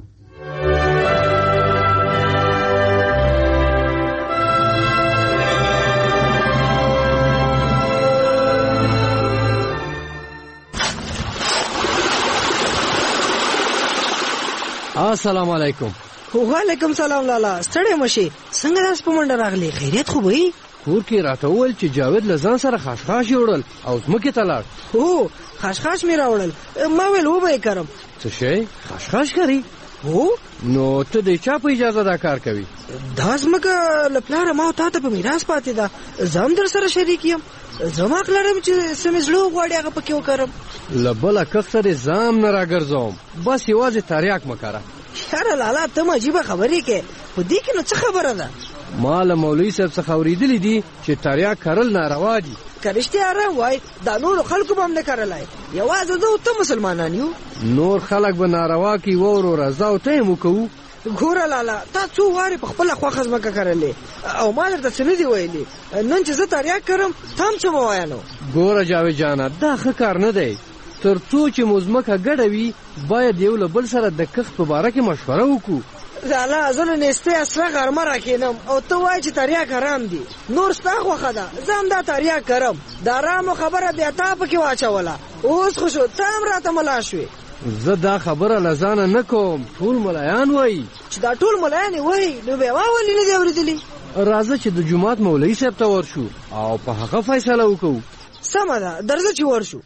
السلام علیکم. وعلیکم سلام لالا. ستړی مشي څنګه داس په منډه راغلی؟ خیریت خو وي؟ کور کې راته وویل چې جاوید له ځان سره خاشخاش یوړل او ځمکې ته لاړ. هو خاشخاش مې راوړل. ما ویل وبه یې کرم. څه شی خاشخاش کري؟ هو. نو ته د چا په اجازه دا کار کوي؟ دا ځمکه له پلاره ما او تا ته په میراث پاتې ده. زه هم در سره شریک یم. زما حق لرم چې څه مې زړه وغواړي هغه پکې وکړم. له بله کښت سره ځان نه راګرځوم، بس یوازې تریاک مه کاره. یاره لالا ته م عجیبه خبرې کوې، خو دې کې نو څه خبره ده؟ ما له مولوي صاحب څخه اورېدلي دي چې تریاک کرل ناروا دي. که رښتیا آرام وای دا نورو خلکو به هم نه کرلی، یوازې زه او ته مسلمانان یو. نور خلک به ناروا کوي وروره، زه او ته یې وکوو. ګوره لالا تا څو وارې په خپله خوښه ځمکه کرلې او ما درته څه نه دي ویلي. نن چې زه تریاک کرم ته هم څه مه وایه نو. ګوره جاوید جانه دا ښه کار نه دی. تر څو چې مو ځمکه ګډه وي باید یو له بل سره د کښت په باره کې مشوره وکړو. لالا زه نو نېستۍ اسره غرمه راکښېنم او ته وایې چې تریاک حرام دي. نور ستا خوښه ده، زه هم دا تریاک کرم. د حرامو خبره بیا تا پکې واچوله. اوس خو شو ته هم راته ملا شوې. زه دا خبره له ځانه نه کوم، ټول ملایان وایي. چې دا ټول ملایان یې وایي نو بیا ما ولې نه دي اورېدلي؟ راځه چې د جومات مولوي صاحب ته ورشو او په هغه فیصله وکړو. سمه ده درځه چې ورشو.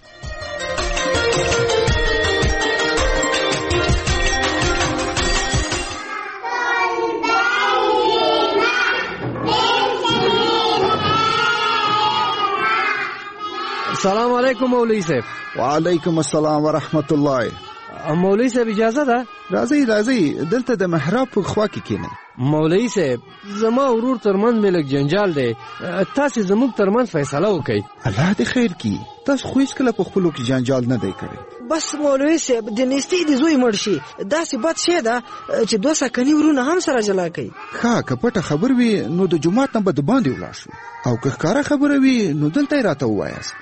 السلام علیکم مولوی صاحب. وعلیکم السلام ورحمت الله. مولوی صاحب اجازه ده؟ راځئ دلته د محراب په خوا کې کېنئ. مولوی صاحب زما ورور ترمنځ مې لږ جنجال دی، تاسې زموږ ترمنځ فیصله وکړئ. الله دې خیر کړي. تاسو خو هېڅکله په خپلو کې جنجال نه دی کړی. بس مولوی صاحب د نېستۍ د زوی مړ شي داسې بد شی ده چې دوه سکني ورونه هم سره جلا کوي. ښه که پټه خبر وي نو د جومات نه به د باندې ولاړ شو، او که ښکاره خبره وي نو دلته یې راته ووایاست.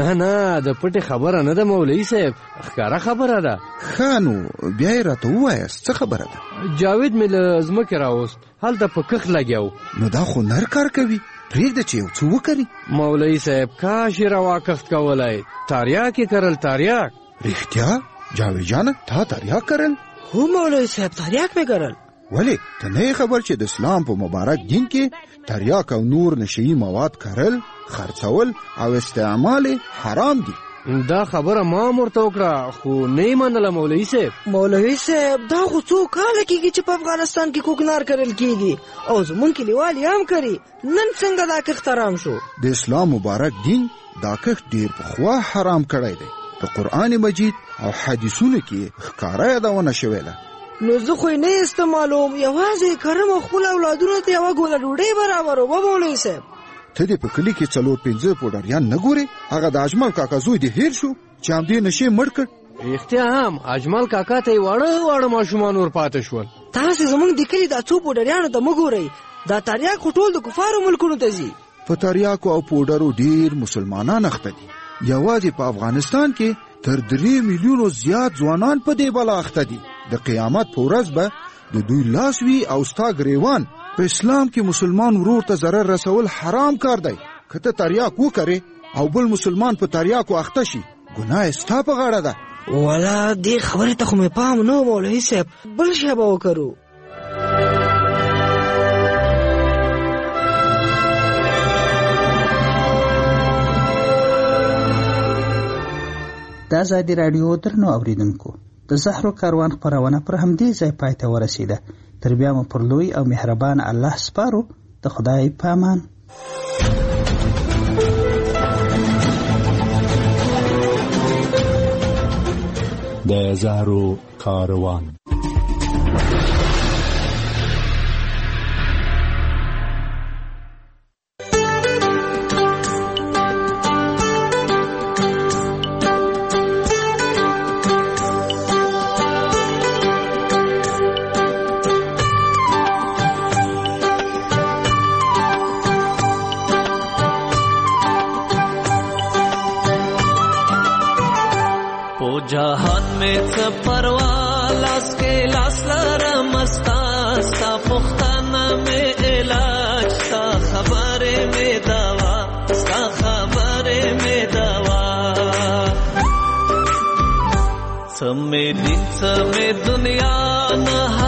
نه د پټې خبره نه ده مولوي صاحب، ښکاره خبره ده. ښه نو بیا یې راته ووایاست څه خبره ده؟ جاوید مې له ځمکې راوست، هلته په کښت لګیا. نو دا خو نر کار کوي، پرېږده چې یو څه وکړي. مولوي صاحب کاش یې روا کښت کولی، تریاک یې کرل. تریاک؟ رښتیا جاوید جانه تا تریاک کرل؟ هو مولوي صاحب تریاک مې کرل. ولې ته نه یې خبر چې د اسلام په مبارک دین کې تریاک او نور نشهیي مواد کرل، خرڅول او استعمال حرام دي؟ دا خبره ما ورته وکړه خو نه یې منله مولوي صاحب. مولوي صاحب دا خو څو کاله کېږي چې په افغانستان کې کوکنار کرل کېږي او زمونږ کلیوال یې هم کري. نن څنګه دا کښت حرام شو؟ د اسلام مبارک دین دا کښت ډېر پخوا حرام کړی دی. د قرآن مجید او حدیثونو کې ښکاره یادونه شوې ده. نو زه خو یې نه استعمالوم، یوازې کرم او خپلو اولادونو ته یوه ګوله ډوډۍ برابروم. مولوي صاحب ته دې په کلي کې 4-5 پوډریان نه ګورې؟ هغه د اجمل کاکا زوی دې هېر شو چې همدې نشې مړ کړ. رښتیا هم اجمل کاکا ته یې واړه ماشومان ور پاتې شول. تاسې زموږ د کلي دا څو پوډریانو ته مه ګورئ، دا تریاک خو ټول د کفارو ملکونو ته ځي. په تریاکو او پوډرو ډېر مسلمانان اخته دي. یوازې په افغانستان کې تر 3 میلیونو زیات ځوانان په دې بلا اخته دي. د قیامت په ورځ به د دوی لاس وي او ستا ګریوان. په اسلام کې مسلمان ورور ته ضرر رسول حرام کار دی. که ته تریاک وکړې او بل مسلمان په تریاکو اخته شي ګناه ستا په غاړه ده. والا دې خبرې ته خو مې پام نه و مولوي صاحب، بل شی به وکړو. د ازادي راډیو درنو اوریدونکو، د زهرو کاروان خپرونه پر همدې ځای پای ته ورسیده. تر بیا مو پر لوی او مهربان الله سپارو. د خدای په امان. د زهرو کاروان. जहान में परवा लास के लास रमस्ता सा पुख्ताना में इलाज सा खबरे में दवा सा खबरे में दवा समय दिन समय दुनिया न